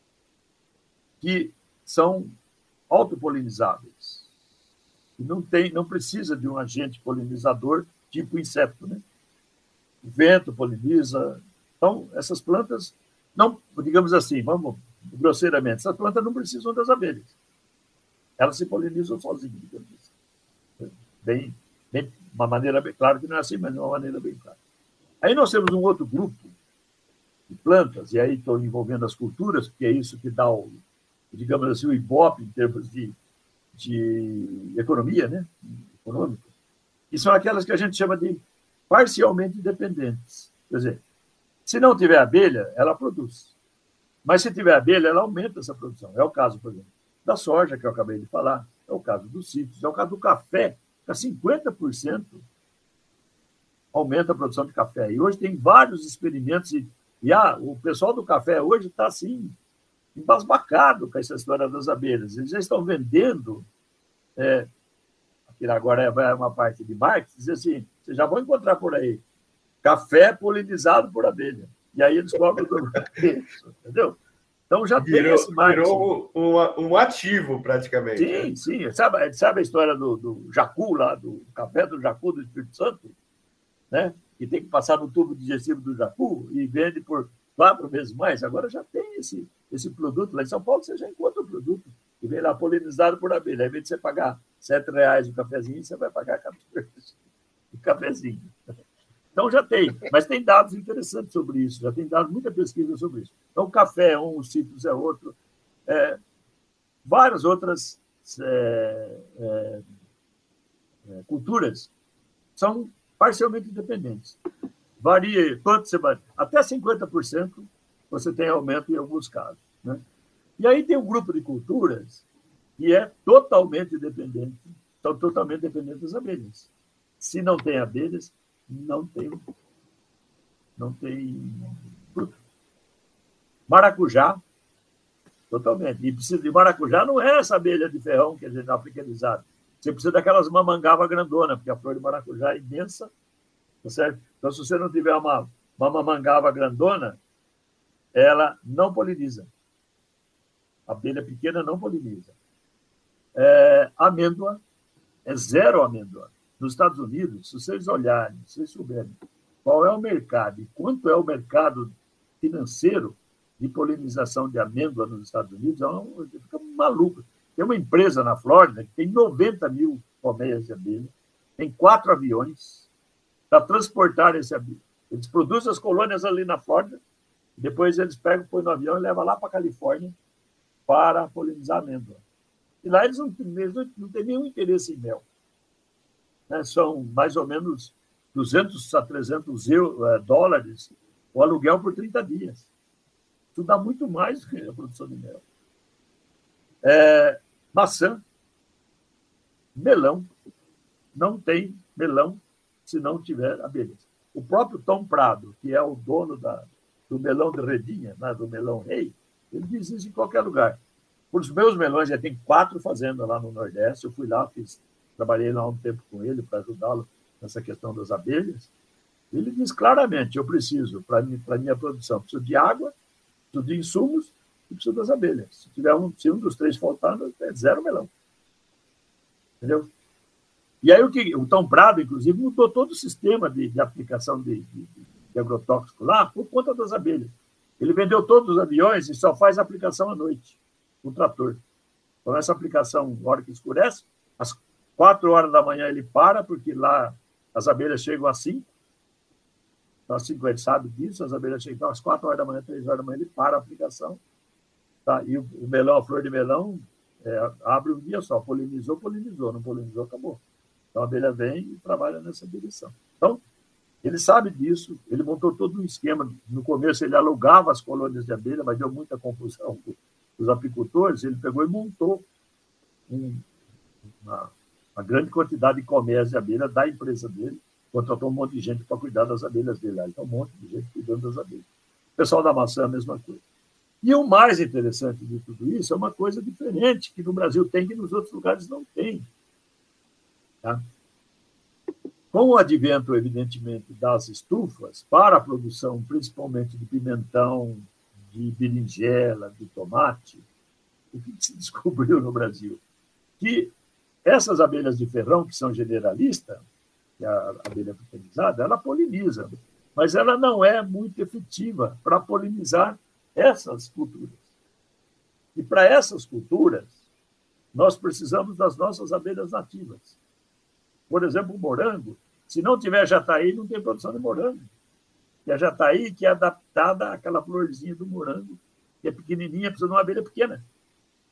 que são autopolinizáveis, que não precisa de um agente polinizador tipo inseto, né? O vento poliniza. Então, essas plantas, não, digamos assim, vamos grosseiramente, essas plantas não precisam das abelhas. Elas se polinizam sozinhas, digamos assim. Bem, uma maneira bem clara, que não é assim, mas de uma maneira bem clara. Aí nós temos um outro grupo de plantas, e aí estou envolvendo as culturas, porque é isso que dá digamos assim, o Ibope em termos de economia, né? Econômica, e são aquelas que a gente chama de parcialmente dependentes. Quer dizer, se não tiver abelha, ela produz. Mas se tiver abelha, ela aumenta essa produção. É o caso, por exemplo, da soja, que eu acabei de falar, é o caso dos cítricos, é o caso do café, que a 50% aumenta a produção de café. E hoje tem vários experimentos, e o pessoal do café hoje está assim, embasbacado com essa história das abelhas. Eles já estão vendendo, aqui agora é uma parte de marketing, dizer assim, vocês já vão encontrar por aí café polinizado por abelha. E aí eles cobram isso, entendeu? Então já tem esse marketing. Virou um ativo, praticamente. Sim, né? sim. Sabe a história do jacu lá, do café do jacu do Espírito Santo? Né? Que tem que passar no tubo digestivo do jacu e vende por 4 vezes mais. Agora já tem esse produto. Lá em São Paulo você já encontra o produto que vem lá polinizado por abelha. Ao invés de você pagar R$7 o cafezinho, você vai pagar 14 o cafezinho. Então já tem, mas tem dados interessantes sobre isso, já tem dado muita pesquisa sobre isso. Então o café é um, os cítricos é outro, várias outras culturas são parcialmente independentes. Varia, quanto você vai, até 50% você tem aumento em alguns casos. Né? E aí tem um grupo de culturas que é totalmente dependente, são totalmente dependentes das abelhas. Se não tem abelhas, não tem fruto. Maracujá, totalmente. E precisa de maracujá, não é essa abelha de ferrão que a gente está africanizada. Você precisa daquelas mamangava grandona, porque a flor de maracujá é imensa, tá certo? Então, se você não tiver uma mamangava grandona, ela não poliniza. A abelha pequena não poliniza. Amêndoa, é zero amêndoa. Nos Estados Unidos, se vocês olharem, se vocês souberem qual é o mercado e quanto é o mercado financeiro de polinização de amêndoa nos Estados Unidos, fica maluco. Tem uma empresa na Flórida que tem 90 mil colmeias de abelha, tem 4 aviões para transportar esse abelha. Eles produzem as colônias ali na Flórida, depois eles pegam, põem no avião e levam lá para a Califórnia para polinizar a amêndoa. E lá eles não têm nenhum interesse em mel. São mais ou menos 200 a 300 dólares o aluguel por 30 dias. Isso dá muito mais do que a produção de mel. Maçã, melão, não tem melão se não tiver abelhas. O próprio Tom Prado, que é o dono do melão de Redinha, né, do melão rei, ele diz isso em qualquer lugar. Os meus melões, já tem 4 fazendas lá no Nordeste, eu fui lá, trabalhei lá um tempo com ele para ajudá-lo nessa questão das abelhas. Ele diz claramente, eu preciso, para a minha produção, preciso de água, preciso de insumos e preciso das abelhas. Se um dos 3 faltar, é zero melão. Entendeu? E aí o Tom Prado, inclusive, mudou todo o sistema de aplicação de agrotóxico lá por conta das abelhas. Ele vendeu todos os aviões e só faz aplicação à noite, com trator. Então, essa aplicação, na hora que escurece, às 4 horas da manhã ele para, porque lá as abelhas chegam às 5. Então, às 5 ele sabe disso, as abelhas chegam às 4 horas da manhã, 3 horas da manhã, ele para a aplicação. Tá? E o melão, a flor de melão, abre um dia só. Polinizou, não polinizou, acabou. Então, a abelha vem e trabalha nessa direção. Então, ele sabe disso, ele montou todo um esquema. No começo, ele alugava as colônias de abelha, mas deu muita confusão com os apicultores. Ele pegou e montou uma grande quantidade de colmeias de abelha da empresa dele, contratou um monte de gente para cuidar das abelhas dele. Então, um monte de gente cuidando das abelhas. O pessoal da maçã, a mesma coisa. E o mais interessante de tudo isso é uma coisa diferente, que no Brasil tem, que nos outros lugares não tem. Tá? Com o advento, evidentemente, das estufas, para a produção, principalmente de pimentão, de berinjela, de tomate, o que se descobriu no Brasil? Que essas abelhas de ferrão, que são generalistas, que é a abelha polinizada, ela poliniza, mas ela não é muito efetiva para polinizar essas culturas. E para essas culturas, nós precisamos das nossas abelhas nativas. Por exemplo, o morango, se não tiver jataí, não tem produção de morango. E a jataí, que é adaptada àquela florzinha do morango, que é pequenininha, precisa de uma abelha pequena.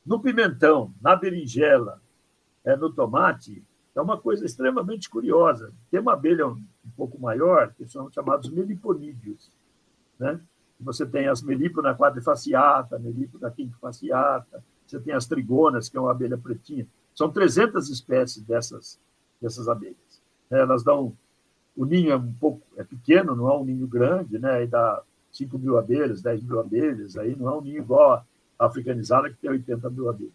No pimentão, na berinjela, no tomate, é uma coisa extremamente curiosa. Tem uma abelha um pouco maior, que são chamados meliponídeos, né? Você tem as Melipona quadrifaciata, Melipona quinquefaciata, você tem as trigonas, que é uma abelha pretinha. São 300 espécies dessas abelhas. Elas dão... O ninho é pequeno, não é um ninho grande, né? Aí dá 5 mil abelhas, 10 mil abelhas, aí não é um ninho igual a africanizada, que tem 80 mil abelhas.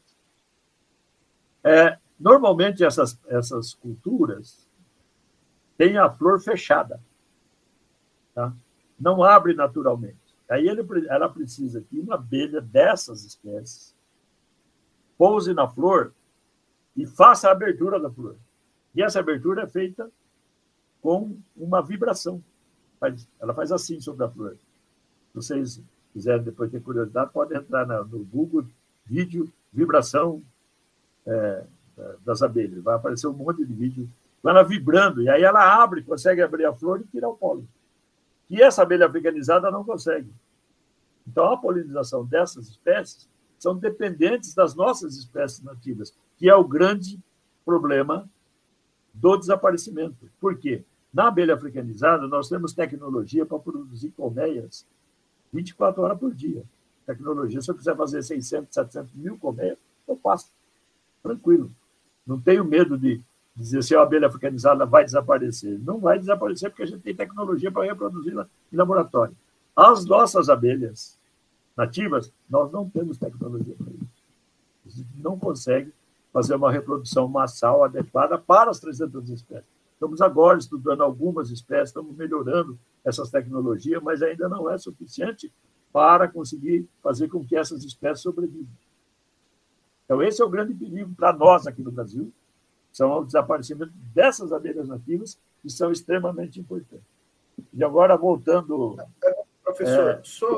Normalmente, essas culturas têm a flor fechada, tá? Não abre naturalmente. Aí ela precisa que uma abelha dessas espécies pouse na flor e faça a abertura da flor. E essa abertura é feita com uma vibração. Ela faz assim sobre a flor. Se vocês quiserem depois ter curiosidade, podem entrar no Google, vídeo, vibração das abelhas. Vai aparecer um monte de vídeo com ela vibrando, e aí ela abre, consegue abrir a flor e tirar o pólen. E essa abelha africanizada não consegue. Então, a polinização dessas espécies são dependentes das nossas espécies nativas, que é o grande problema do desaparecimento. Por quê? Na abelha africanizada, nós temos tecnologia para produzir colmeias 24 horas por dia. Tecnologia, se eu quiser fazer 600, 700 mil colmeias, eu faço. Tranquilo. Não tenho medo de dizer se a abelha africanizada vai desaparecer. Não vai desaparecer porque a gente tem tecnologia para reproduzir em laboratório. As nossas abelhas nativas, nós não temos tecnologia para isso. A gente não consegue fazer uma reprodução massal adequada para as 300 espécies. Estamos agora estudando algumas espécies, estamos melhorando essas tecnologias, mas ainda não é suficiente para conseguir fazer com que essas espécies sobrevivam. Então, esse é o grande perigo para nós aqui no Brasil, são o desaparecimento dessas abelhas nativas, que são extremamente importantes. E agora, voltando... Professor,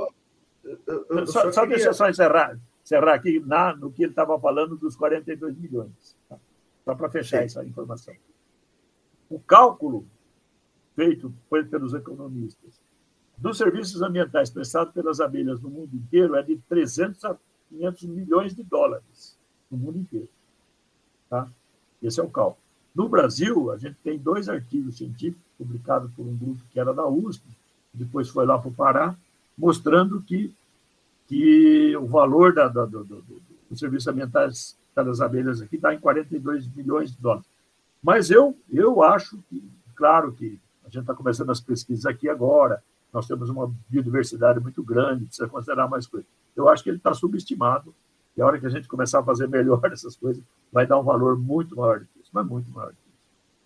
deixa eu só encerrar aqui no que ele estava falando dos 42 milhões, tá? Só para fechar essa informação. O cálculo feito pelos economistas dos serviços ambientais prestados pelas abelhas no mundo inteiro é de 300 a 500 milhões de dólares no mundo inteiro. Tá? Esse é o cálculo. No Brasil, a gente tem 2 artigos científicos publicados por um grupo que era da USP, depois foi lá para o Pará, mostrando que o valor dos serviços ambientais das abelhas aqui está em 42 milhões de dólares. Mas eu acho que, claro que a gente está começando as pesquisas aqui agora, nós temos uma biodiversidade muito grande, precisa considerar mais coisas. Eu acho que ele está subestimado, e a hora que a gente começar a fazer melhor essas coisas, vai dar um valor muito maior do que isso, mas muito maior do que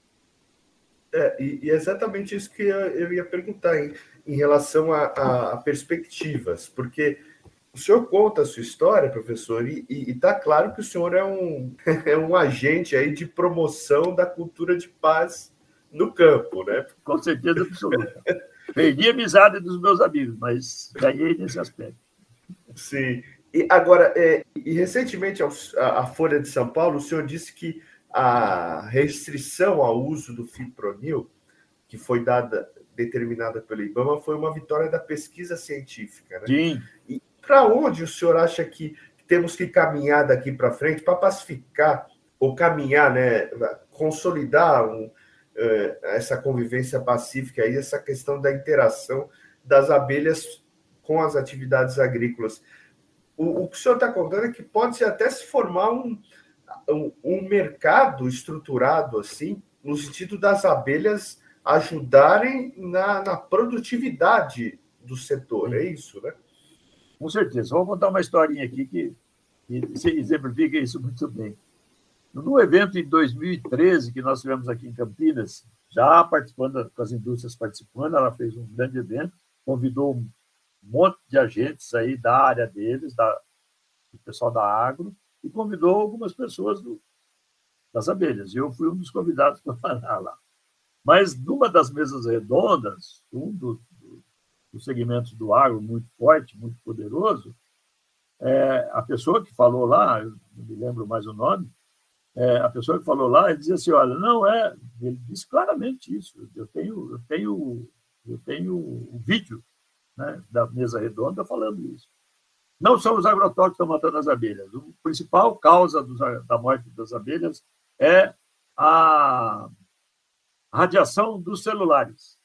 isso. E é exatamente isso que eu ia perguntar em relação a perspectivas, porque o senhor conta a sua história, professor, e está claro que o senhor é um agente aí de promoção da cultura de paz no campo, né? Com certeza absoluta. Perdi a amizade dos meus amigos, mas ganhei nesse aspecto. Sim. E agora, recentemente, a Folha de São Paulo, o senhor disse que a restrição ao uso do fipronil, que foi determinada pelo IBAMA, foi uma vitória da pesquisa científica, né? Sim. E para onde o senhor acha que temos que caminhar daqui para frente para pacificar ou caminhar, né, consolidar essa convivência pacífica e essa questão da interação das abelhas com as atividades agrícolas? O que o senhor está contando é que pode até se formar um mercado estruturado assim, no sentido das abelhas ajudarem na produtividade do setor, é isso, né? Com certeza. Vou contar uma historinha aqui que exemplifica isso muito bem. No evento em 2013, que nós tivemos aqui em Campinas, já participando, com as indústrias participando, ela fez um grande evento, convidou um monte de agentes aí da área deles, do pessoal da agro, e convidou algumas pessoas das abelhas. E eu fui um dos convidados para falar lá. Mas numa das mesas redondas, um dos segmentos do agro muito forte, muito poderoso, a pessoa que falou lá, eu não me lembro mais o nome, a pessoa que falou lá, ele dizia assim, olha, ele disse claramente isso, eu tenho um vídeo, né, da mesa redonda falando isso. Não são os agrotóxicos que estão matando as abelhas. A principal causa da morte das abelhas é a radiação dos celulares.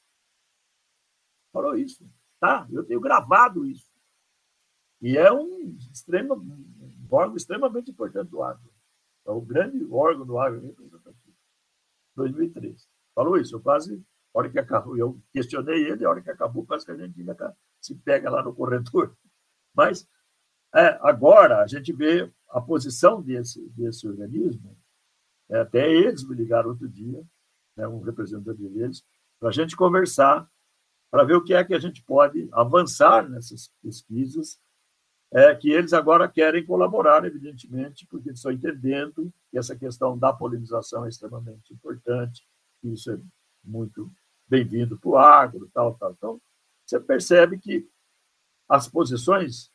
Falou isso, tá? Eu tenho gravado isso. E é um órgão extremamente importante do agro. É o grande órgão do agro representativo. 2003. Falou isso. A hora que acabou, eu questionei ele, a hora que acabou, quase que a gente ainda se pega lá no corretor. Mas agora a gente vê a posição desse organismo. Até eles me ligaram outro dia, né, um representante deles, para a gente conversar, para ver o que é que a gente pode avançar nessas pesquisas, que eles agora querem colaborar, evidentemente, porque eles estão entendendo que essa questão da polinização é extremamente importante, que isso é muito bem-vindo para o agro, tal. Então, você percebe que as posições,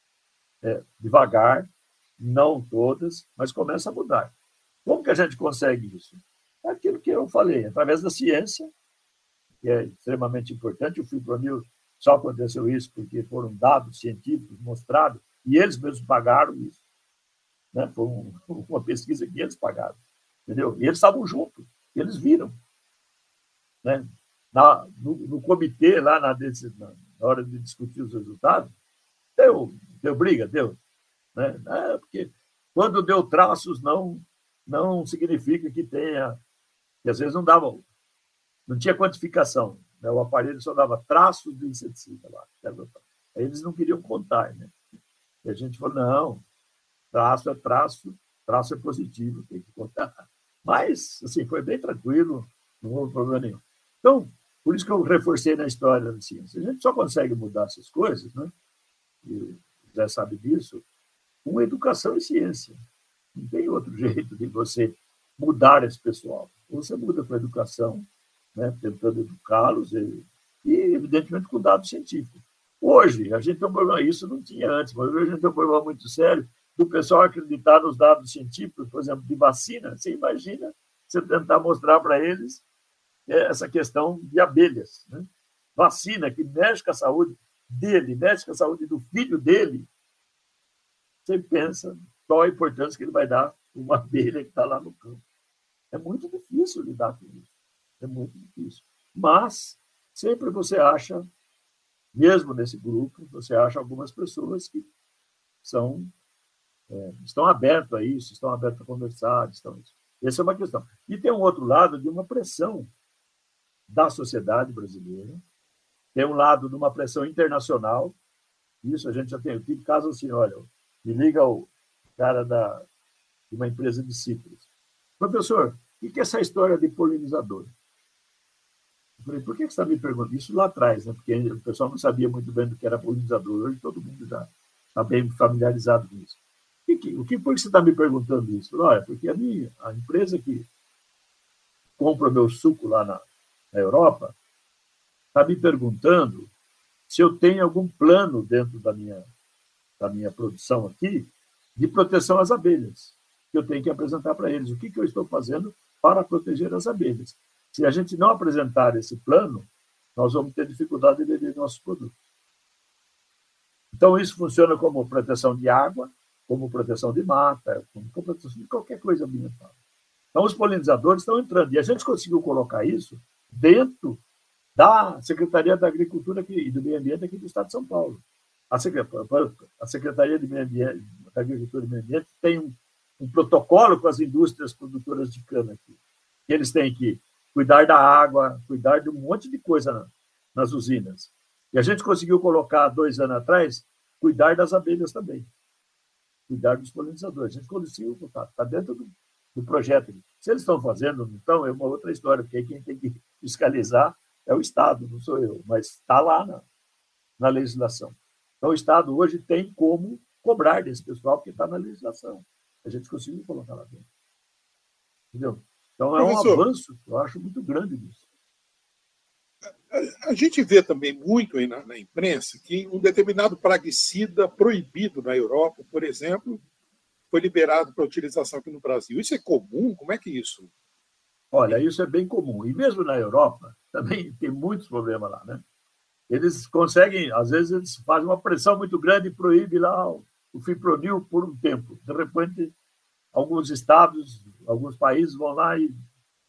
devagar, não todas, mas começam a mudar. Como que a gente consegue isso? É aquilo que eu falei, através da ciência, que é extremamente importante. O fipronil só aconteceu isso porque foram dados científicos mostrados e eles mesmos pagaram isso. Né? Foi uma pesquisa que eles pagaram. Entendeu? E eles estavam juntos, eles viram. Né? No comitê, lá na hora de discutir os resultados, deu briga, deu. Né? Porque quando deu traços, não significa que tenha... que às vezes não tinha quantificação. Né? O aparelho só dava traços do inseticida lá. Aí eles não queriam contar. Né? E a gente falou, não, traço é traço é positivo, tem que contar. Mas, assim, foi bem tranquilo, não houve problema nenhum. Então, por isso que eu reforcei na história da ciência. A gente só consegue mudar essas coisas, né? E o Zé sabe disso, com educação e ciência. Não tem outro jeito de você mudar esse pessoal. Você muda com a educação, né, tentando educá-los e, evidentemente, com dados científicos. Hoje, a gente tem um problema, isso não tinha antes, mas hoje a gente tem um problema muito sério do pessoal acreditar nos dados científicos, por exemplo, de vacina. Você imagina você tentar mostrar para eles essa questão de abelhas. Né? Vacina que mexe com a saúde dele, mexe com a saúde do filho dele. Você pensa qual a importância que ele vai dar para uma abelha que está lá no campo. É muito difícil lidar com isso. É muito difícil. Mas sempre você acha, mesmo nesse grupo, você acha algumas pessoas que estão abertas a isso, estão abertas a conversar. Essa é uma questão. E tem um outro lado de uma pressão da sociedade brasileira, tem um lado de uma pressão internacional. Isso a gente já tem. Eu tive caso assim, olha, me liga o cara de uma empresa de cítricos. Professor, o que é essa história de polinizador? Eu falei, por que você está me perguntando? Isso lá atrás, né? Porque o pessoal não sabia muito bem do que era polinizador. Hoje todo mundo já está bem familiarizado com isso. Por que você está me perguntando isso? Olha, porque a empresa que compra o meu suco lá na Europa está me perguntando se eu tenho algum plano dentro da minha produção aqui de proteção às abelhas, que eu tenho que apresentar para eles. O que eu estou fazendo para proteger as abelhas? Se a gente não apresentar esse plano, nós vamos ter dificuldade de vender nossos produtos. Então, isso funciona como proteção de água, como proteção de mata, como proteção de qualquer coisa ambiental. Então, os polinizadores estão entrando. E a gente conseguiu colocar isso dentro da Secretaria da Agricultura e do Meio Ambiente aqui do Estado de São Paulo. A Secretaria de Meio Ambiente, da Agricultura e Meio Ambiente tem um protocolo com as indústrias produtoras de cana aqui. Eles têm que cuidar da água, cuidar de um monte de coisa nas usinas. E a gente conseguiu colocar, 2 anos atrás, cuidar das abelhas também. Cuidar dos polinizadores. A gente conseguiu botar, está dentro do projeto. Se eles estão fazendo, então, é uma outra história, porque quem tem que fiscalizar é o Estado, não sou eu, mas está lá na legislação. Então, o Estado hoje tem como cobrar desse pessoal, porque está na legislação. A gente conseguiu colocar lá dentro. Entendeu? Então, é um avanço, eu acho, muito grande nisso. A gente vê também muito aí na imprensa que um determinado praguicida proibido na Europa, por exemplo, foi liberado para utilização aqui no Brasil. Isso é comum? Como é que é isso? Olha, isso é bem comum. E mesmo na Europa, também tem muitos problemas lá, né? eles conseguem, às vezes, eles fazem uma pressão muito grande e proíbem lá o fipronil por um tempo. De repente, alguns estados, alguns países vão lá e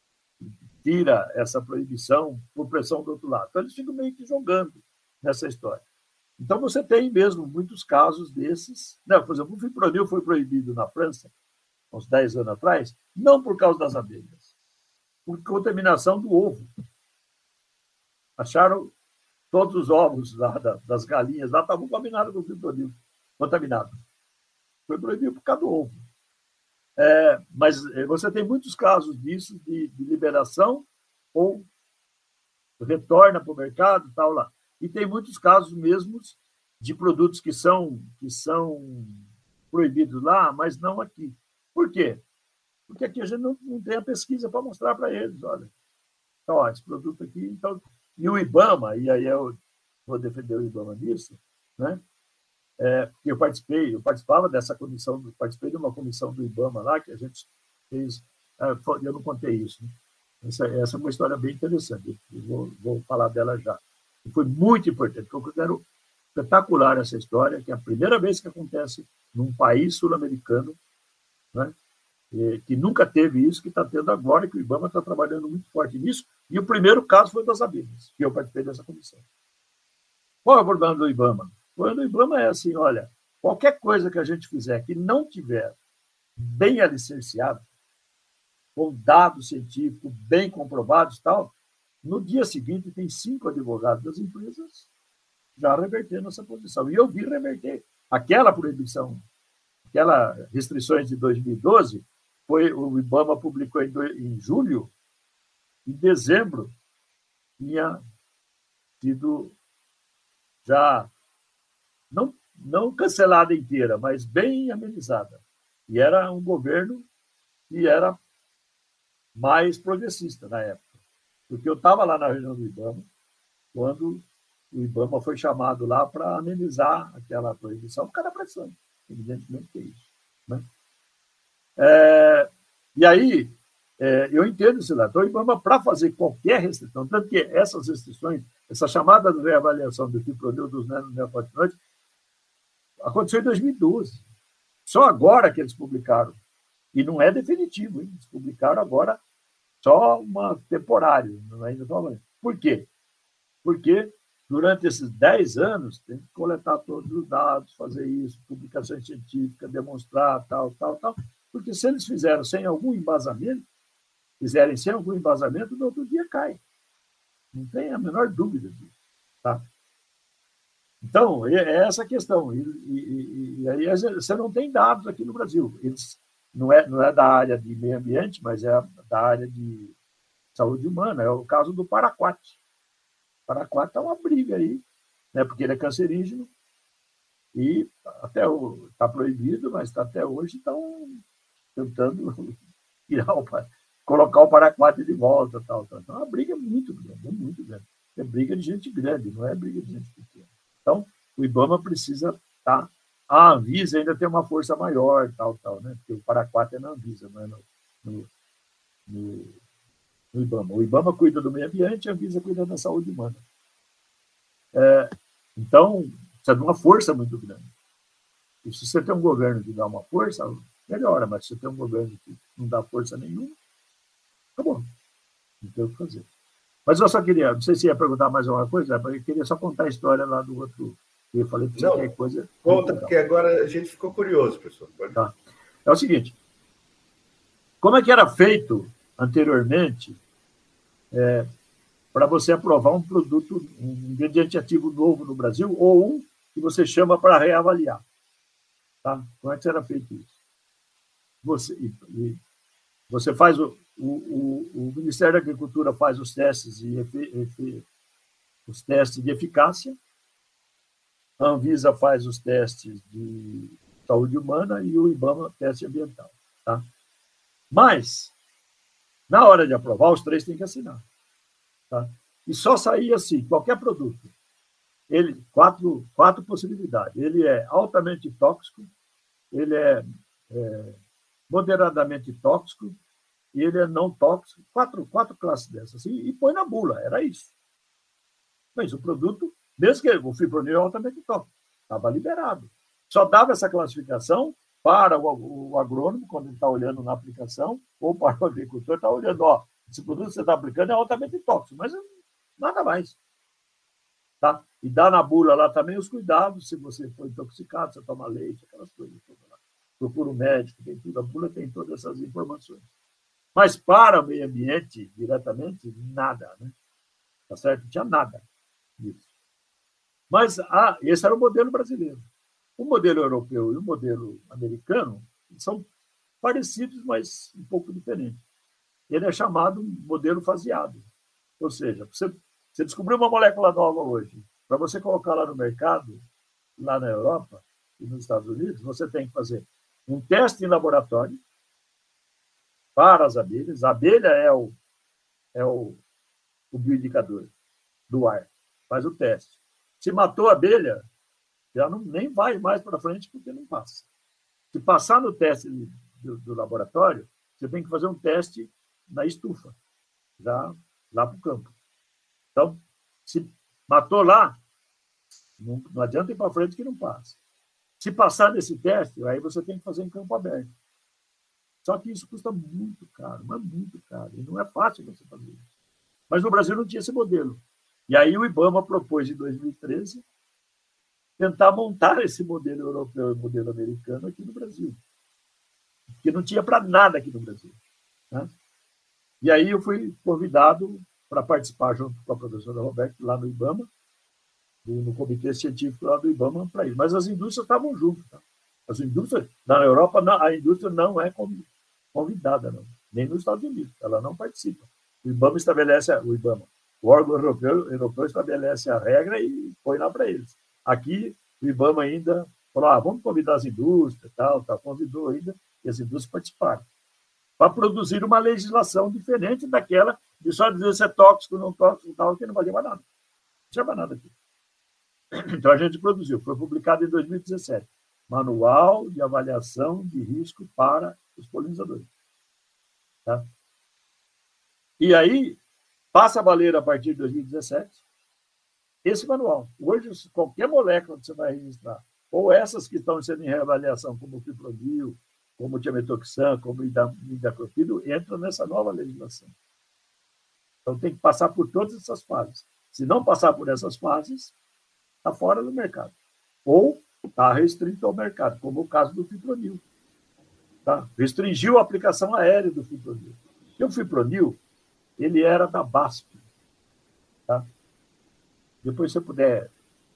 tira essa proibição por pressão do outro lado. Então, eles ficam meio que jogando nessa história. Então, você tem mesmo muitos casos desses. Não, por exemplo, o fipronil foi proibido na França, uns 10 anos atrás, não por causa das abelhas, por contaminação do ovo. Acharam todos os ovos lá das galinhas, lá estavam combinados com o fipronil, contaminados. Foi proibido por causa do ovo. Mas você tem muitos casos disso, de liberação ou retorna para o mercado, tal lá. E tem muitos casos mesmo de produtos que são proibidos lá, mas não aqui. Por quê? Porque aqui a gente não tem a pesquisa para mostrar para eles, olha. Então, ó, esse produto aqui... Então, e o IBAMA, e aí eu vou defender o IBAMA nisso, né? Porque eu participava dessa comissão, participei de uma comissão do IBAMA lá, que a gente fez... Eu não contei isso, né? Essa é uma história bem interessante, eu vou falar dela já. E foi muito importante, porque eu considero espetacular essa história, que é a primeira vez que acontece num país sul-americano, né, que nunca teve isso, que está tendo agora, que o IBAMA está trabalhando muito forte nisso, e o primeiro caso foi das abelhas, que eu participei dessa comissão. Qual é o problema do IBAMA? O problema do IBAMA é assim, olha, qualquer coisa que a gente fizer que não tiver bem alicerciado, com dados científicos bem comprovados e tal, no dia seguinte tem 5 advogados das empresas já revertendo essa posição. E eu vi reverter aquela proibição, aquelas restrições de 2012, o IBAMA publicou em julho, em dezembro tinha sido já não cancelada inteira, mas bem amenizada. E era um governo que era mais progressista na época. Porque eu estava lá na reunião do IBAMA, quando o IBAMA foi chamado lá para amenizar aquela proibição, por causa da pressão, evidentemente que é isso. Né? E aí, eu entendo esse lado. Então, o IBAMA, para fazer qualquer restrição, tanto que essas restrições, essa chamada de reavaliação do fipronil dos neonicotinoides, aconteceu em 2012. Só agora que eles publicaram. E não é definitivo, hein? Eles publicaram agora só uma temporário, ainda falando. Por quê? Porque durante esses 10 anos tem que coletar todos os dados, fazer isso, publicações científicas, demonstrar, tal, porque se eles fizeram sem algum embasamento, no outro dia cai. Não tem a menor dúvida disso. Tá? Então, é essa a questão. E aí você não tem dados aqui no Brasil. Eles não é da área de meio ambiente, mas é da área de saúde humana. É o caso do paraquat. O paraquat está uma briga aí, né, porque ele é cancerígeno e está proibido, mas até hoje estão tentando colocar o paraquat de volta. Tal. Então, é uma briga muito grande, muito grande. É briga de gente grande, não é briga de gente pequena. Então, o IBAMA precisa estar... A Anvisa ainda tem uma força maior, né? Porque o paraquat é na Anvisa, não é no IBAMA. O IBAMA cuida do meio ambiente, a Anvisa cuida da saúde humana. Então, precisa de uma força muito grande. E se você tem um governo que dá uma força, melhora, mas se você tem um governo que não dá força nenhuma, acabou. Não tem o que fazer. Mas eu só queria, não sei se ia perguntar mais alguma coisa, eu queria só contar a história lá do outro. Eu falei que qualquer coisa. Conta, porque agora a gente ficou curioso, pessoal. Tá. É o seguinte: como é que era feito anteriormente para você aprovar um produto, um ingrediente ativo novo no Brasil, ou um que você chama para reavaliar? Tá? Como é que era feito isso? Você faz o Ministério da Agricultura faz os testes de eficácia. A Anvisa faz os testes de saúde humana e o IBAMA teste ambiental. Tá? Mas, na hora de aprovar, os 3 têm que assinar. Tá? E só saía assim, qualquer produto. Quatro possibilidades. Ele é altamente tóxico, ele é moderadamente tóxico e ele é não tóxico. Quatro classes dessas. E põe na bula, era isso. Mas o produto Mesmo que o fipronil é altamente tóxico, estava liberado. Só dava essa classificação para o agrônomo, quando ele está olhando na aplicação, ou para o agricultor, está olhando, ó, esse produto que você está aplicando é altamente tóxico, mas nada mais. Tá? E dá na bula lá também os cuidados, se você for intoxicado, você toma leite, aquelas coisas todas lá. Procura um médico, tem tudo, a bula tem todas essas informações. Mas para o meio ambiente, diretamente, nada, né? Tá certo? Não tinha nada disso. Mas esse era o modelo brasileiro. O modelo europeu e o modelo americano são parecidos, mas um pouco diferentes. Ele é chamado modelo faseado. Ou seja, você descobriu uma molécula nova hoje. Para você colocar lá no mercado, lá na Europa e nos Estados Unidos, você tem que fazer um teste em laboratório para as abelhas. A abelha é o bioindicador do ar. Faz o teste. Se matou a abelha, já nem vai mais para frente porque não passa. Se passar no teste do laboratório, você tem que fazer um teste na estufa, já lá para o campo. Então, se matou lá, não adianta ir para frente que não passa. Se passar nesse teste, aí você tem que fazer em campo aberto. Só que isso custa muito caro, mas muito caro. E não é fácil você fazer isso. Mas no Brasil não tinha esse modelo. E aí o IBAMA propôs, em 2013, tentar montar esse modelo europeu e modelo americano aqui no Brasil. Que não tinha para nada aqui no Brasil. Né? E aí eu fui convidado para participar, junto com a professora Roberta, lá no IBAMA, no comitê científico lá do IBAMA, para isso. Mas as indústrias estavam juntas. Tá? As indústrias, na Europa, a indústria não é convidada, não. Nem nos Estados Unidos, ela não participa. O IBAMA estabelece, o órgão europeu estabelece a regra e põe lá para eles. Aqui, o IBAMA ainda falou, vamos convidar as indústrias, tal, convidou ainda, e as indústrias participaram, para produzir uma legislação diferente daquela de só dizer se é tóxico, não tóxico, tal, que não valia mais nada. Não tinha mais nada aqui. Então, a gente produziu, foi publicado em 2017, Manual de Avaliação de Risco para os Polinizadores. Tá? E aí, passa a valer a partir de 2017 esse manual. Hoje, qualquer molécula que você vai registrar, ou essas que estão sendo em reavaliação, como o fipronil, como o tiametoxam, como o imidacloprid, entra nessa nova legislação. Então, tem que passar por todas essas fases. Se não passar por essas fases, está fora do mercado. Ou está restrito ao mercado, como o caso do fipronil. Tá? Restringiu a aplicação aérea do fipronil. E o fipronil, ele era da BASF. Tá? Depois, se você puder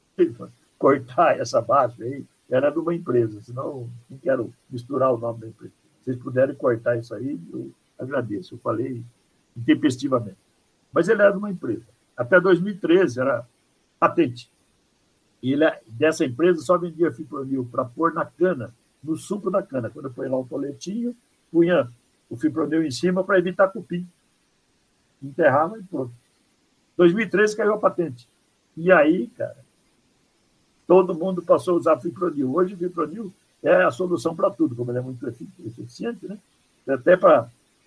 cortar essa BASF aí, era de uma empresa, senão não quero misturar o nome da empresa. Se vocês puderem cortar isso aí, eu agradeço. Eu falei intempestivamente. Mas ele era de uma empresa. Até 2013 era patente. E dessa empresa só vendia fipronil para pôr na cana, no suco da cana. Quando põe lá um toletinho, punha o fipronil em cima para evitar cupim. Enterrava e pronto. 2013 caiu a patente. E aí, cara, todo mundo passou a usar fipronil. Hoje o fipronil é a solução para tudo, como ele é muito eficiente, né? Até para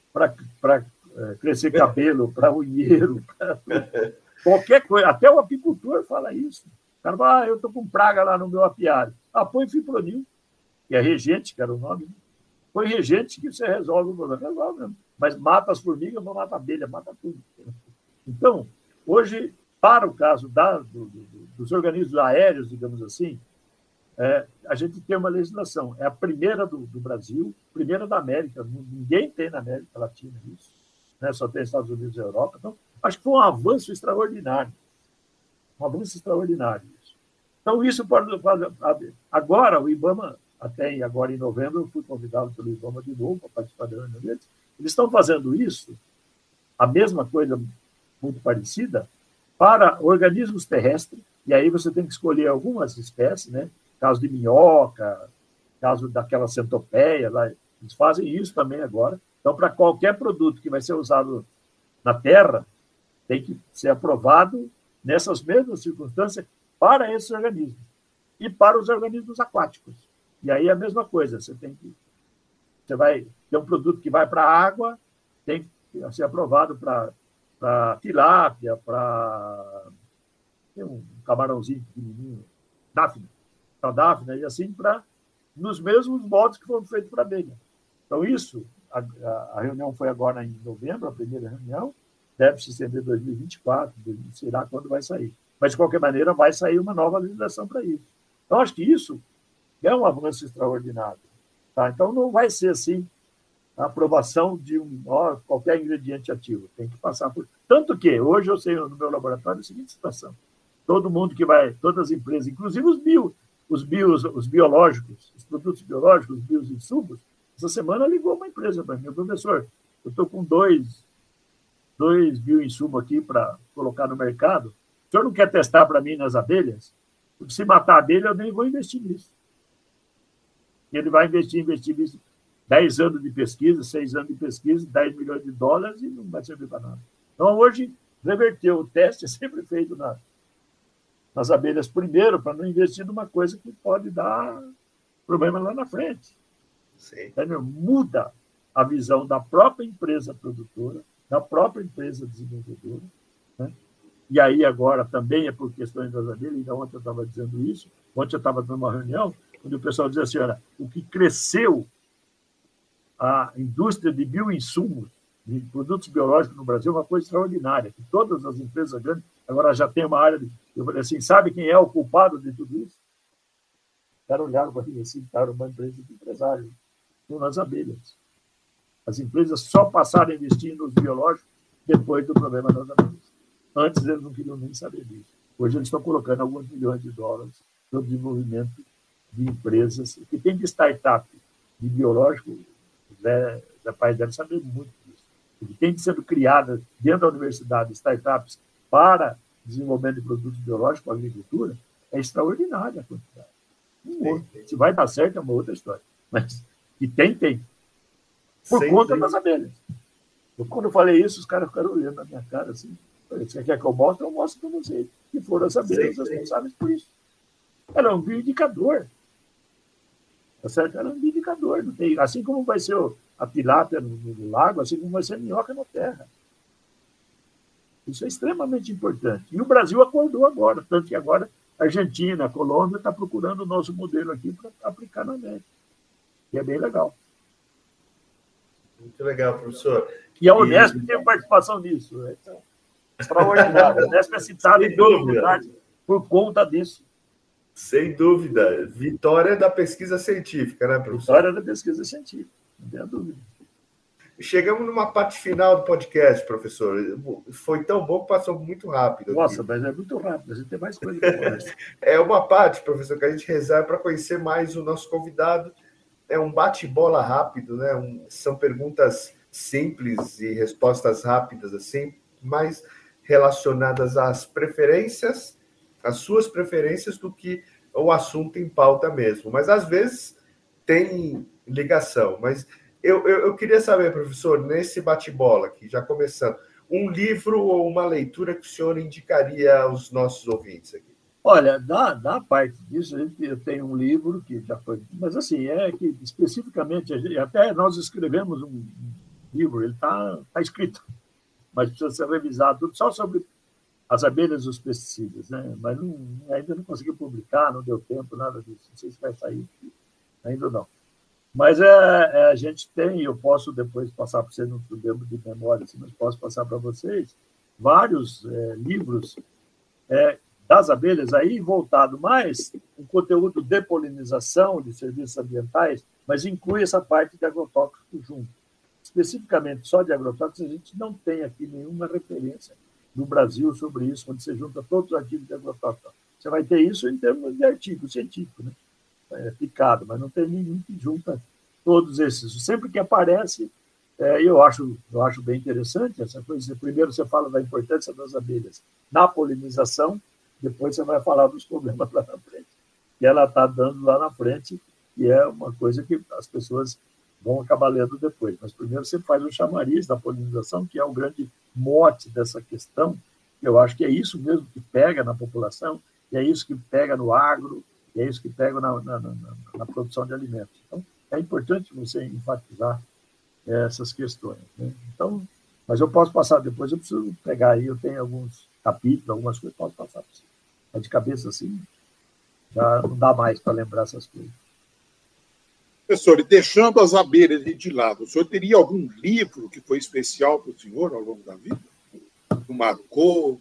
crescer cabelo, para unheiro, para qualquer coisa. Até o apicultor fala isso. O cara fala, eu estou com praga lá no meu apiário. Põe fipronil, que é regente, que era o nome. Né? Põe regente que você resolve o problema. Resolve mesmo. Mas mata as formigas, não mata a abelha, mata tudo. Então, hoje, para o caso dos organismos aéreos, digamos assim, a gente tem uma legislação. É a primeira do Brasil, primeira da América. Ninguém tem na América Latina isso. Né? Só tem Estados Unidos e Europa. Então, acho que foi um avanço extraordinário. Um avanço extraordinário. Então, isso pode... Agora, o IBAMA, até agora em novembro, eu fui convidado pelo IBAMA de novo para participar da reunião deles. Eles estão fazendo isso, a mesma coisa, muito parecida, para organismos terrestres, e aí você tem que escolher algumas espécies, né? Caso de minhoca, caso daquela centopeia, lá, eles fazem isso também agora. Então, para qualquer produto que vai ser usado na Terra, tem que ser aprovado nessas mesmas circunstâncias para esses organismos e para os organismos aquáticos. E aí é a mesma coisa, você vai ter um produto que vai para a água, tem que ser aprovado para tilápia, para tem um camarãozinho pequenininho, Dáfnia, a Dáfnia, e assim, nos mesmos moldes que foram feitos para a abelha. Então, isso, a reunião foi agora em novembro, a primeira reunião, deve se estender em 2024, não sei lá quando vai sair. Mas, de qualquer maneira, vai sair uma nova legislação para isso. Então, acho que isso é um avanço extraordinário. Tá? Então, não vai ser assim a aprovação de qualquer ingrediente ativo. Tem que passar por... Tanto que, hoje, eu sei no meu laboratório a seguinte situação. Todo mundo que vai, todas as empresas, inclusive os biológicos, os produtos biológicos, os bioinsumos, essa semana ligou uma empresa para mim, professor, eu estou com dois bioinsumos aqui para colocar no mercado, o senhor não quer testar para mim nas abelhas? Porque se matar a abelha, eu nem vou investir nisso. Ele vai investir nisso, 10 anos de pesquisa, 6 anos de pesquisa, 10 milhões de dólares e não vai servir para nada. Então, hoje, reverteu. O teste é sempre feito nas abelhas primeiro, para não investir numa coisa que pode dar problema lá na frente. Sim. Muda a visão da própria empresa produtora, da própria empresa desenvolvedora. Né? E aí, agora, também é por questões das abelhas, então, ontem eu estava dizendo isso, ontem eu estava numa reunião, onde o pessoal dizia assim, olha, o que cresceu a indústria de bioinsumos, de produtos biológicos no Brasil, é uma coisa extraordinária, que todas as empresas grandes agora já têm uma área de... Eu falei assim, sabe quem é o culpado de tudo isso? O cara olhava para mim assim, era uma empresa de empresários, não nas abelhas. As empresas só passaram a investir nos biológicos depois do problema das abelhas. Antes eles não queriam nem saber disso. Hoje eles estão colocando alguns milhões de dólares no desenvolvimento de empresas que tem de startup de biológico. O Zé Paes deve saber muito disso. O que tem sendo criada dentro da universidade, startups para desenvolvimento de produtos biológicos para a agricultura, é extraordinária a quantidade. Se vai dar certo é uma outra história. Mas que tem. Por conta das abelhas. Quando eu falei isso, os caras ficaram olhando na minha cara assim. Você quer que eu mostre? Eu mostro para vocês. Que foram as abelhas responsáveis por isso. Ela é um bioindicador. Tá certo? Ela é um bioindicador. Não tem... Assim como vai ser a tilápia no lago, assim como vai ser a minhoca na terra. Isso é extremamente importante. E o Brasil acordou agora, tanto que agora a Argentina, a Colômbia está procurando o nosso modelo aqui para aplicar na América. E é bem legal. Muito legal, professor. E a Unesp tem participação nisso. É extraordinário. A Unesp é citada em dificuldade por conta disso. Sem dúvida. Vitória da pesquisa científica, né, professor? Vitória da pesquisa científica, não tenha dúvida. Chegamos numa parte final do podcast, professor. Foi tão bom que passou muito rápido. Nossa, mas é muito rápido. A gente tem mais coisa para conversar. É uma parte, professor, que a gente reserva para conhecer mais o nosso convidado. É um bate-bola rápido, né? São perguntas simples e respostas rápidas, assim, mais relacionadas às preferências, às suas preferências, do que o assunto em pauta mesmo. Mas, às vezes, tem ligação. Mas eu queria saber, professor, nesse bate-bola aqui, já começando, um livro ou uma leitura que o senhor indicaria aos nossos ouvintes aqui? Olha, da parte disso, eu tenho um livro que já foi... Mas, assim, é que especificamente, até nós escrevemos um livro, ele está escrito, mas precisa ser revisado, tudo só sobre as abelhas e os pesticidas, né? Mas ainda não consegui publicar, não deu tempo, nada disso. Não sei se vai sair, ainda não. Mas a gente tem, eu posso depois passar para vocês, não lembro de memória, assim, mas posso passar para vocês vários livros das abelhas aí, voltado mais um conteúdo de polinização, de serviços ambientais, mas inclui essa parte de agrotóxico junto. Especificamente só de agrotóxicos, a gente não tem aqui nenhuma referência no Brasil sobre isso, onde você junta todos os artigos de agrotóxicos. Você vai ter isso em termos de artigo científico, né? Picado, mas não tem nenhum que junta todos esses. Sempre que aparece, eu acho bem interessante essa coisa. Primeiro você fala da importância das abelhas na polinização, depois você vai falar dos problemas lá na frente, que ela está dando lá na frente, e é uma coisa que as pessoas vão acabar lendo depois. Mas primeiro você faz o chamariz da polinização, que é o grande mote dessa questão, que eu acho que é isso mesmo que pega na população, e é isso que pega no agro, e é isso que pega na produção de alimentos. Então, é importante você enfatizar essas questões, né? Então, mas eu posso passar depois, eu preciso pegar aí, eu tenho alguns capítulos, algumas coisas, posso passar para você. Mas de cabeça assim, já não dá mais para lembrar essas coisas. Professor, e deixando as abelhas de lado, o senhor teria algum livro que foi especial para o senhor ao longo da vida? Que marcou?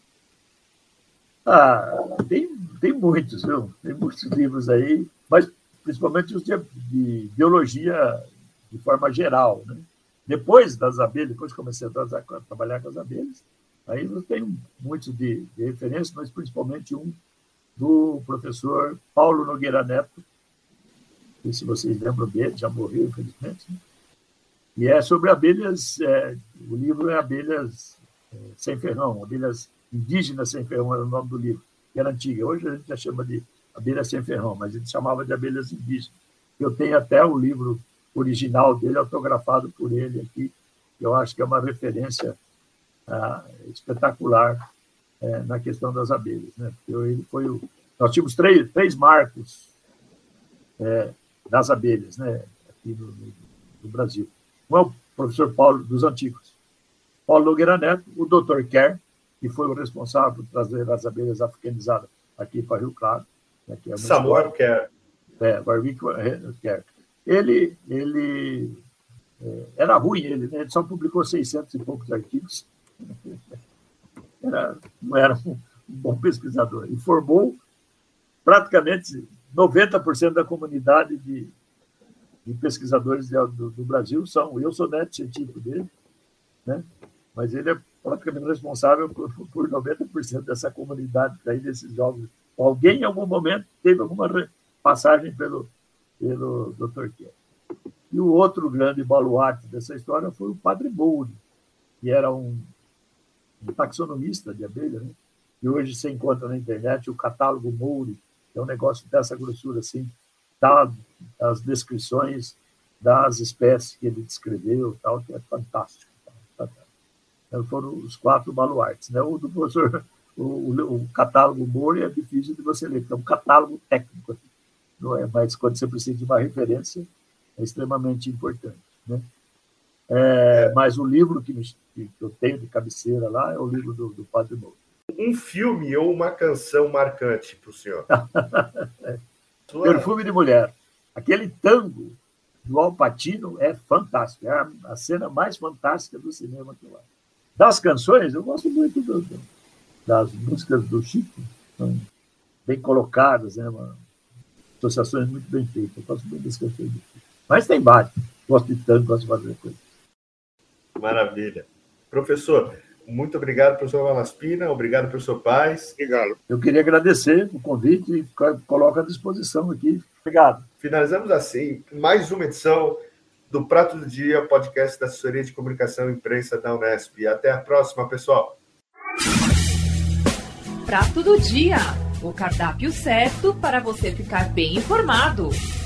Tem muitos, viu? Tem muitos livros aí, mas principalmente os de biologia de forma geral, né? Depois das abelhas, depois que comecei a trabalhar com as abelhas, aí eu tenho muitos de referência, mas principalmente um do professor Paulo Nogueira Neto, que, se vocês lembram dele, já morreu, infelizmente, né? E é sobre abelhas, o livro é Abelhas Sem Ferrão, Abelhas Indígenas Sem Ferrão era o nome do livro, que era antiga. Hoje a gente já chama de Abelhas Sem Ferrão, mas a gente chamava de Abelhas Indígenas. Eu tenho até o livro original dele, autografado por ele aqui, que eu acho que é uma referência espetacular na questão das abelhas, né? Porque ele foi nós tínhamos três marcos das abelhas, né, aqui no Brasil. Um é o professor Paulo dos Antigos, Paulo Nogueira Neto, o Dr. Kerr, que foi o responsável por trazer as abelhas africanizadas aqui para Rio Claro. Né, que é Samuel Kerr. Warwick Kerr. Ele era ruim, ele só publicou 600 e poucos artigos. Não era um bom pesquisador. E formou praticamente 90% da comunidade de pesquisadores do Brasil. Eu sou neto científico dele, né? Mas ele é praticamente responsável por 90% dessa comunidade aí desses jogos. Alguém, em algum momento, teve alguma passagem pelo Dr. Kerr. E o outro grande baluarte dessa história foi o Padre Moure, que era um taxonomista de abelha, né? E hoje você encontra na internet o catálogo Moure, que é um negócio dessa grossura, assim, as descrições das espécies que ele descreveu, tal, que é fantástico. Então, foram os 4 baluartes, né? O do professor, o catálogo Moure é difícil de você ler, porque é um catálogo técnico, não é? Mas quando você precisa de uma referência, é extremamente importante, né? Mas o livro que eu tenho de cabeceira lá é o livro do Padre Moure. Um filme ou uma canção marcante para o senhor? Perfume de Mulher. Aquele tango do Al Pacino é fantástico. É a cena mais fantástica do cinema que eu acho. Das canções, eu gosto muito das músicas do Chico. São bem colocadas, né? Associações muito bem feitas. Eu gosto muito das canções do Chico. Mas tem vários. Gosto de tango, gosto de fazer coisa. Maravilha. Professor, muito obrigado, professor Malaspina. Obrigado, professor Paes. Obrigado. Eu queria agradecer o convite e coloco à disposição aqui. Obrigado. Finalizamos assim mais uma edição do Prato do Dia, podcast da Assessoria de Comunicação e Imprensa da Unesp. Até a próxima, pessoal. Prato do Dia, o cardápio certo para você ficar bem informado.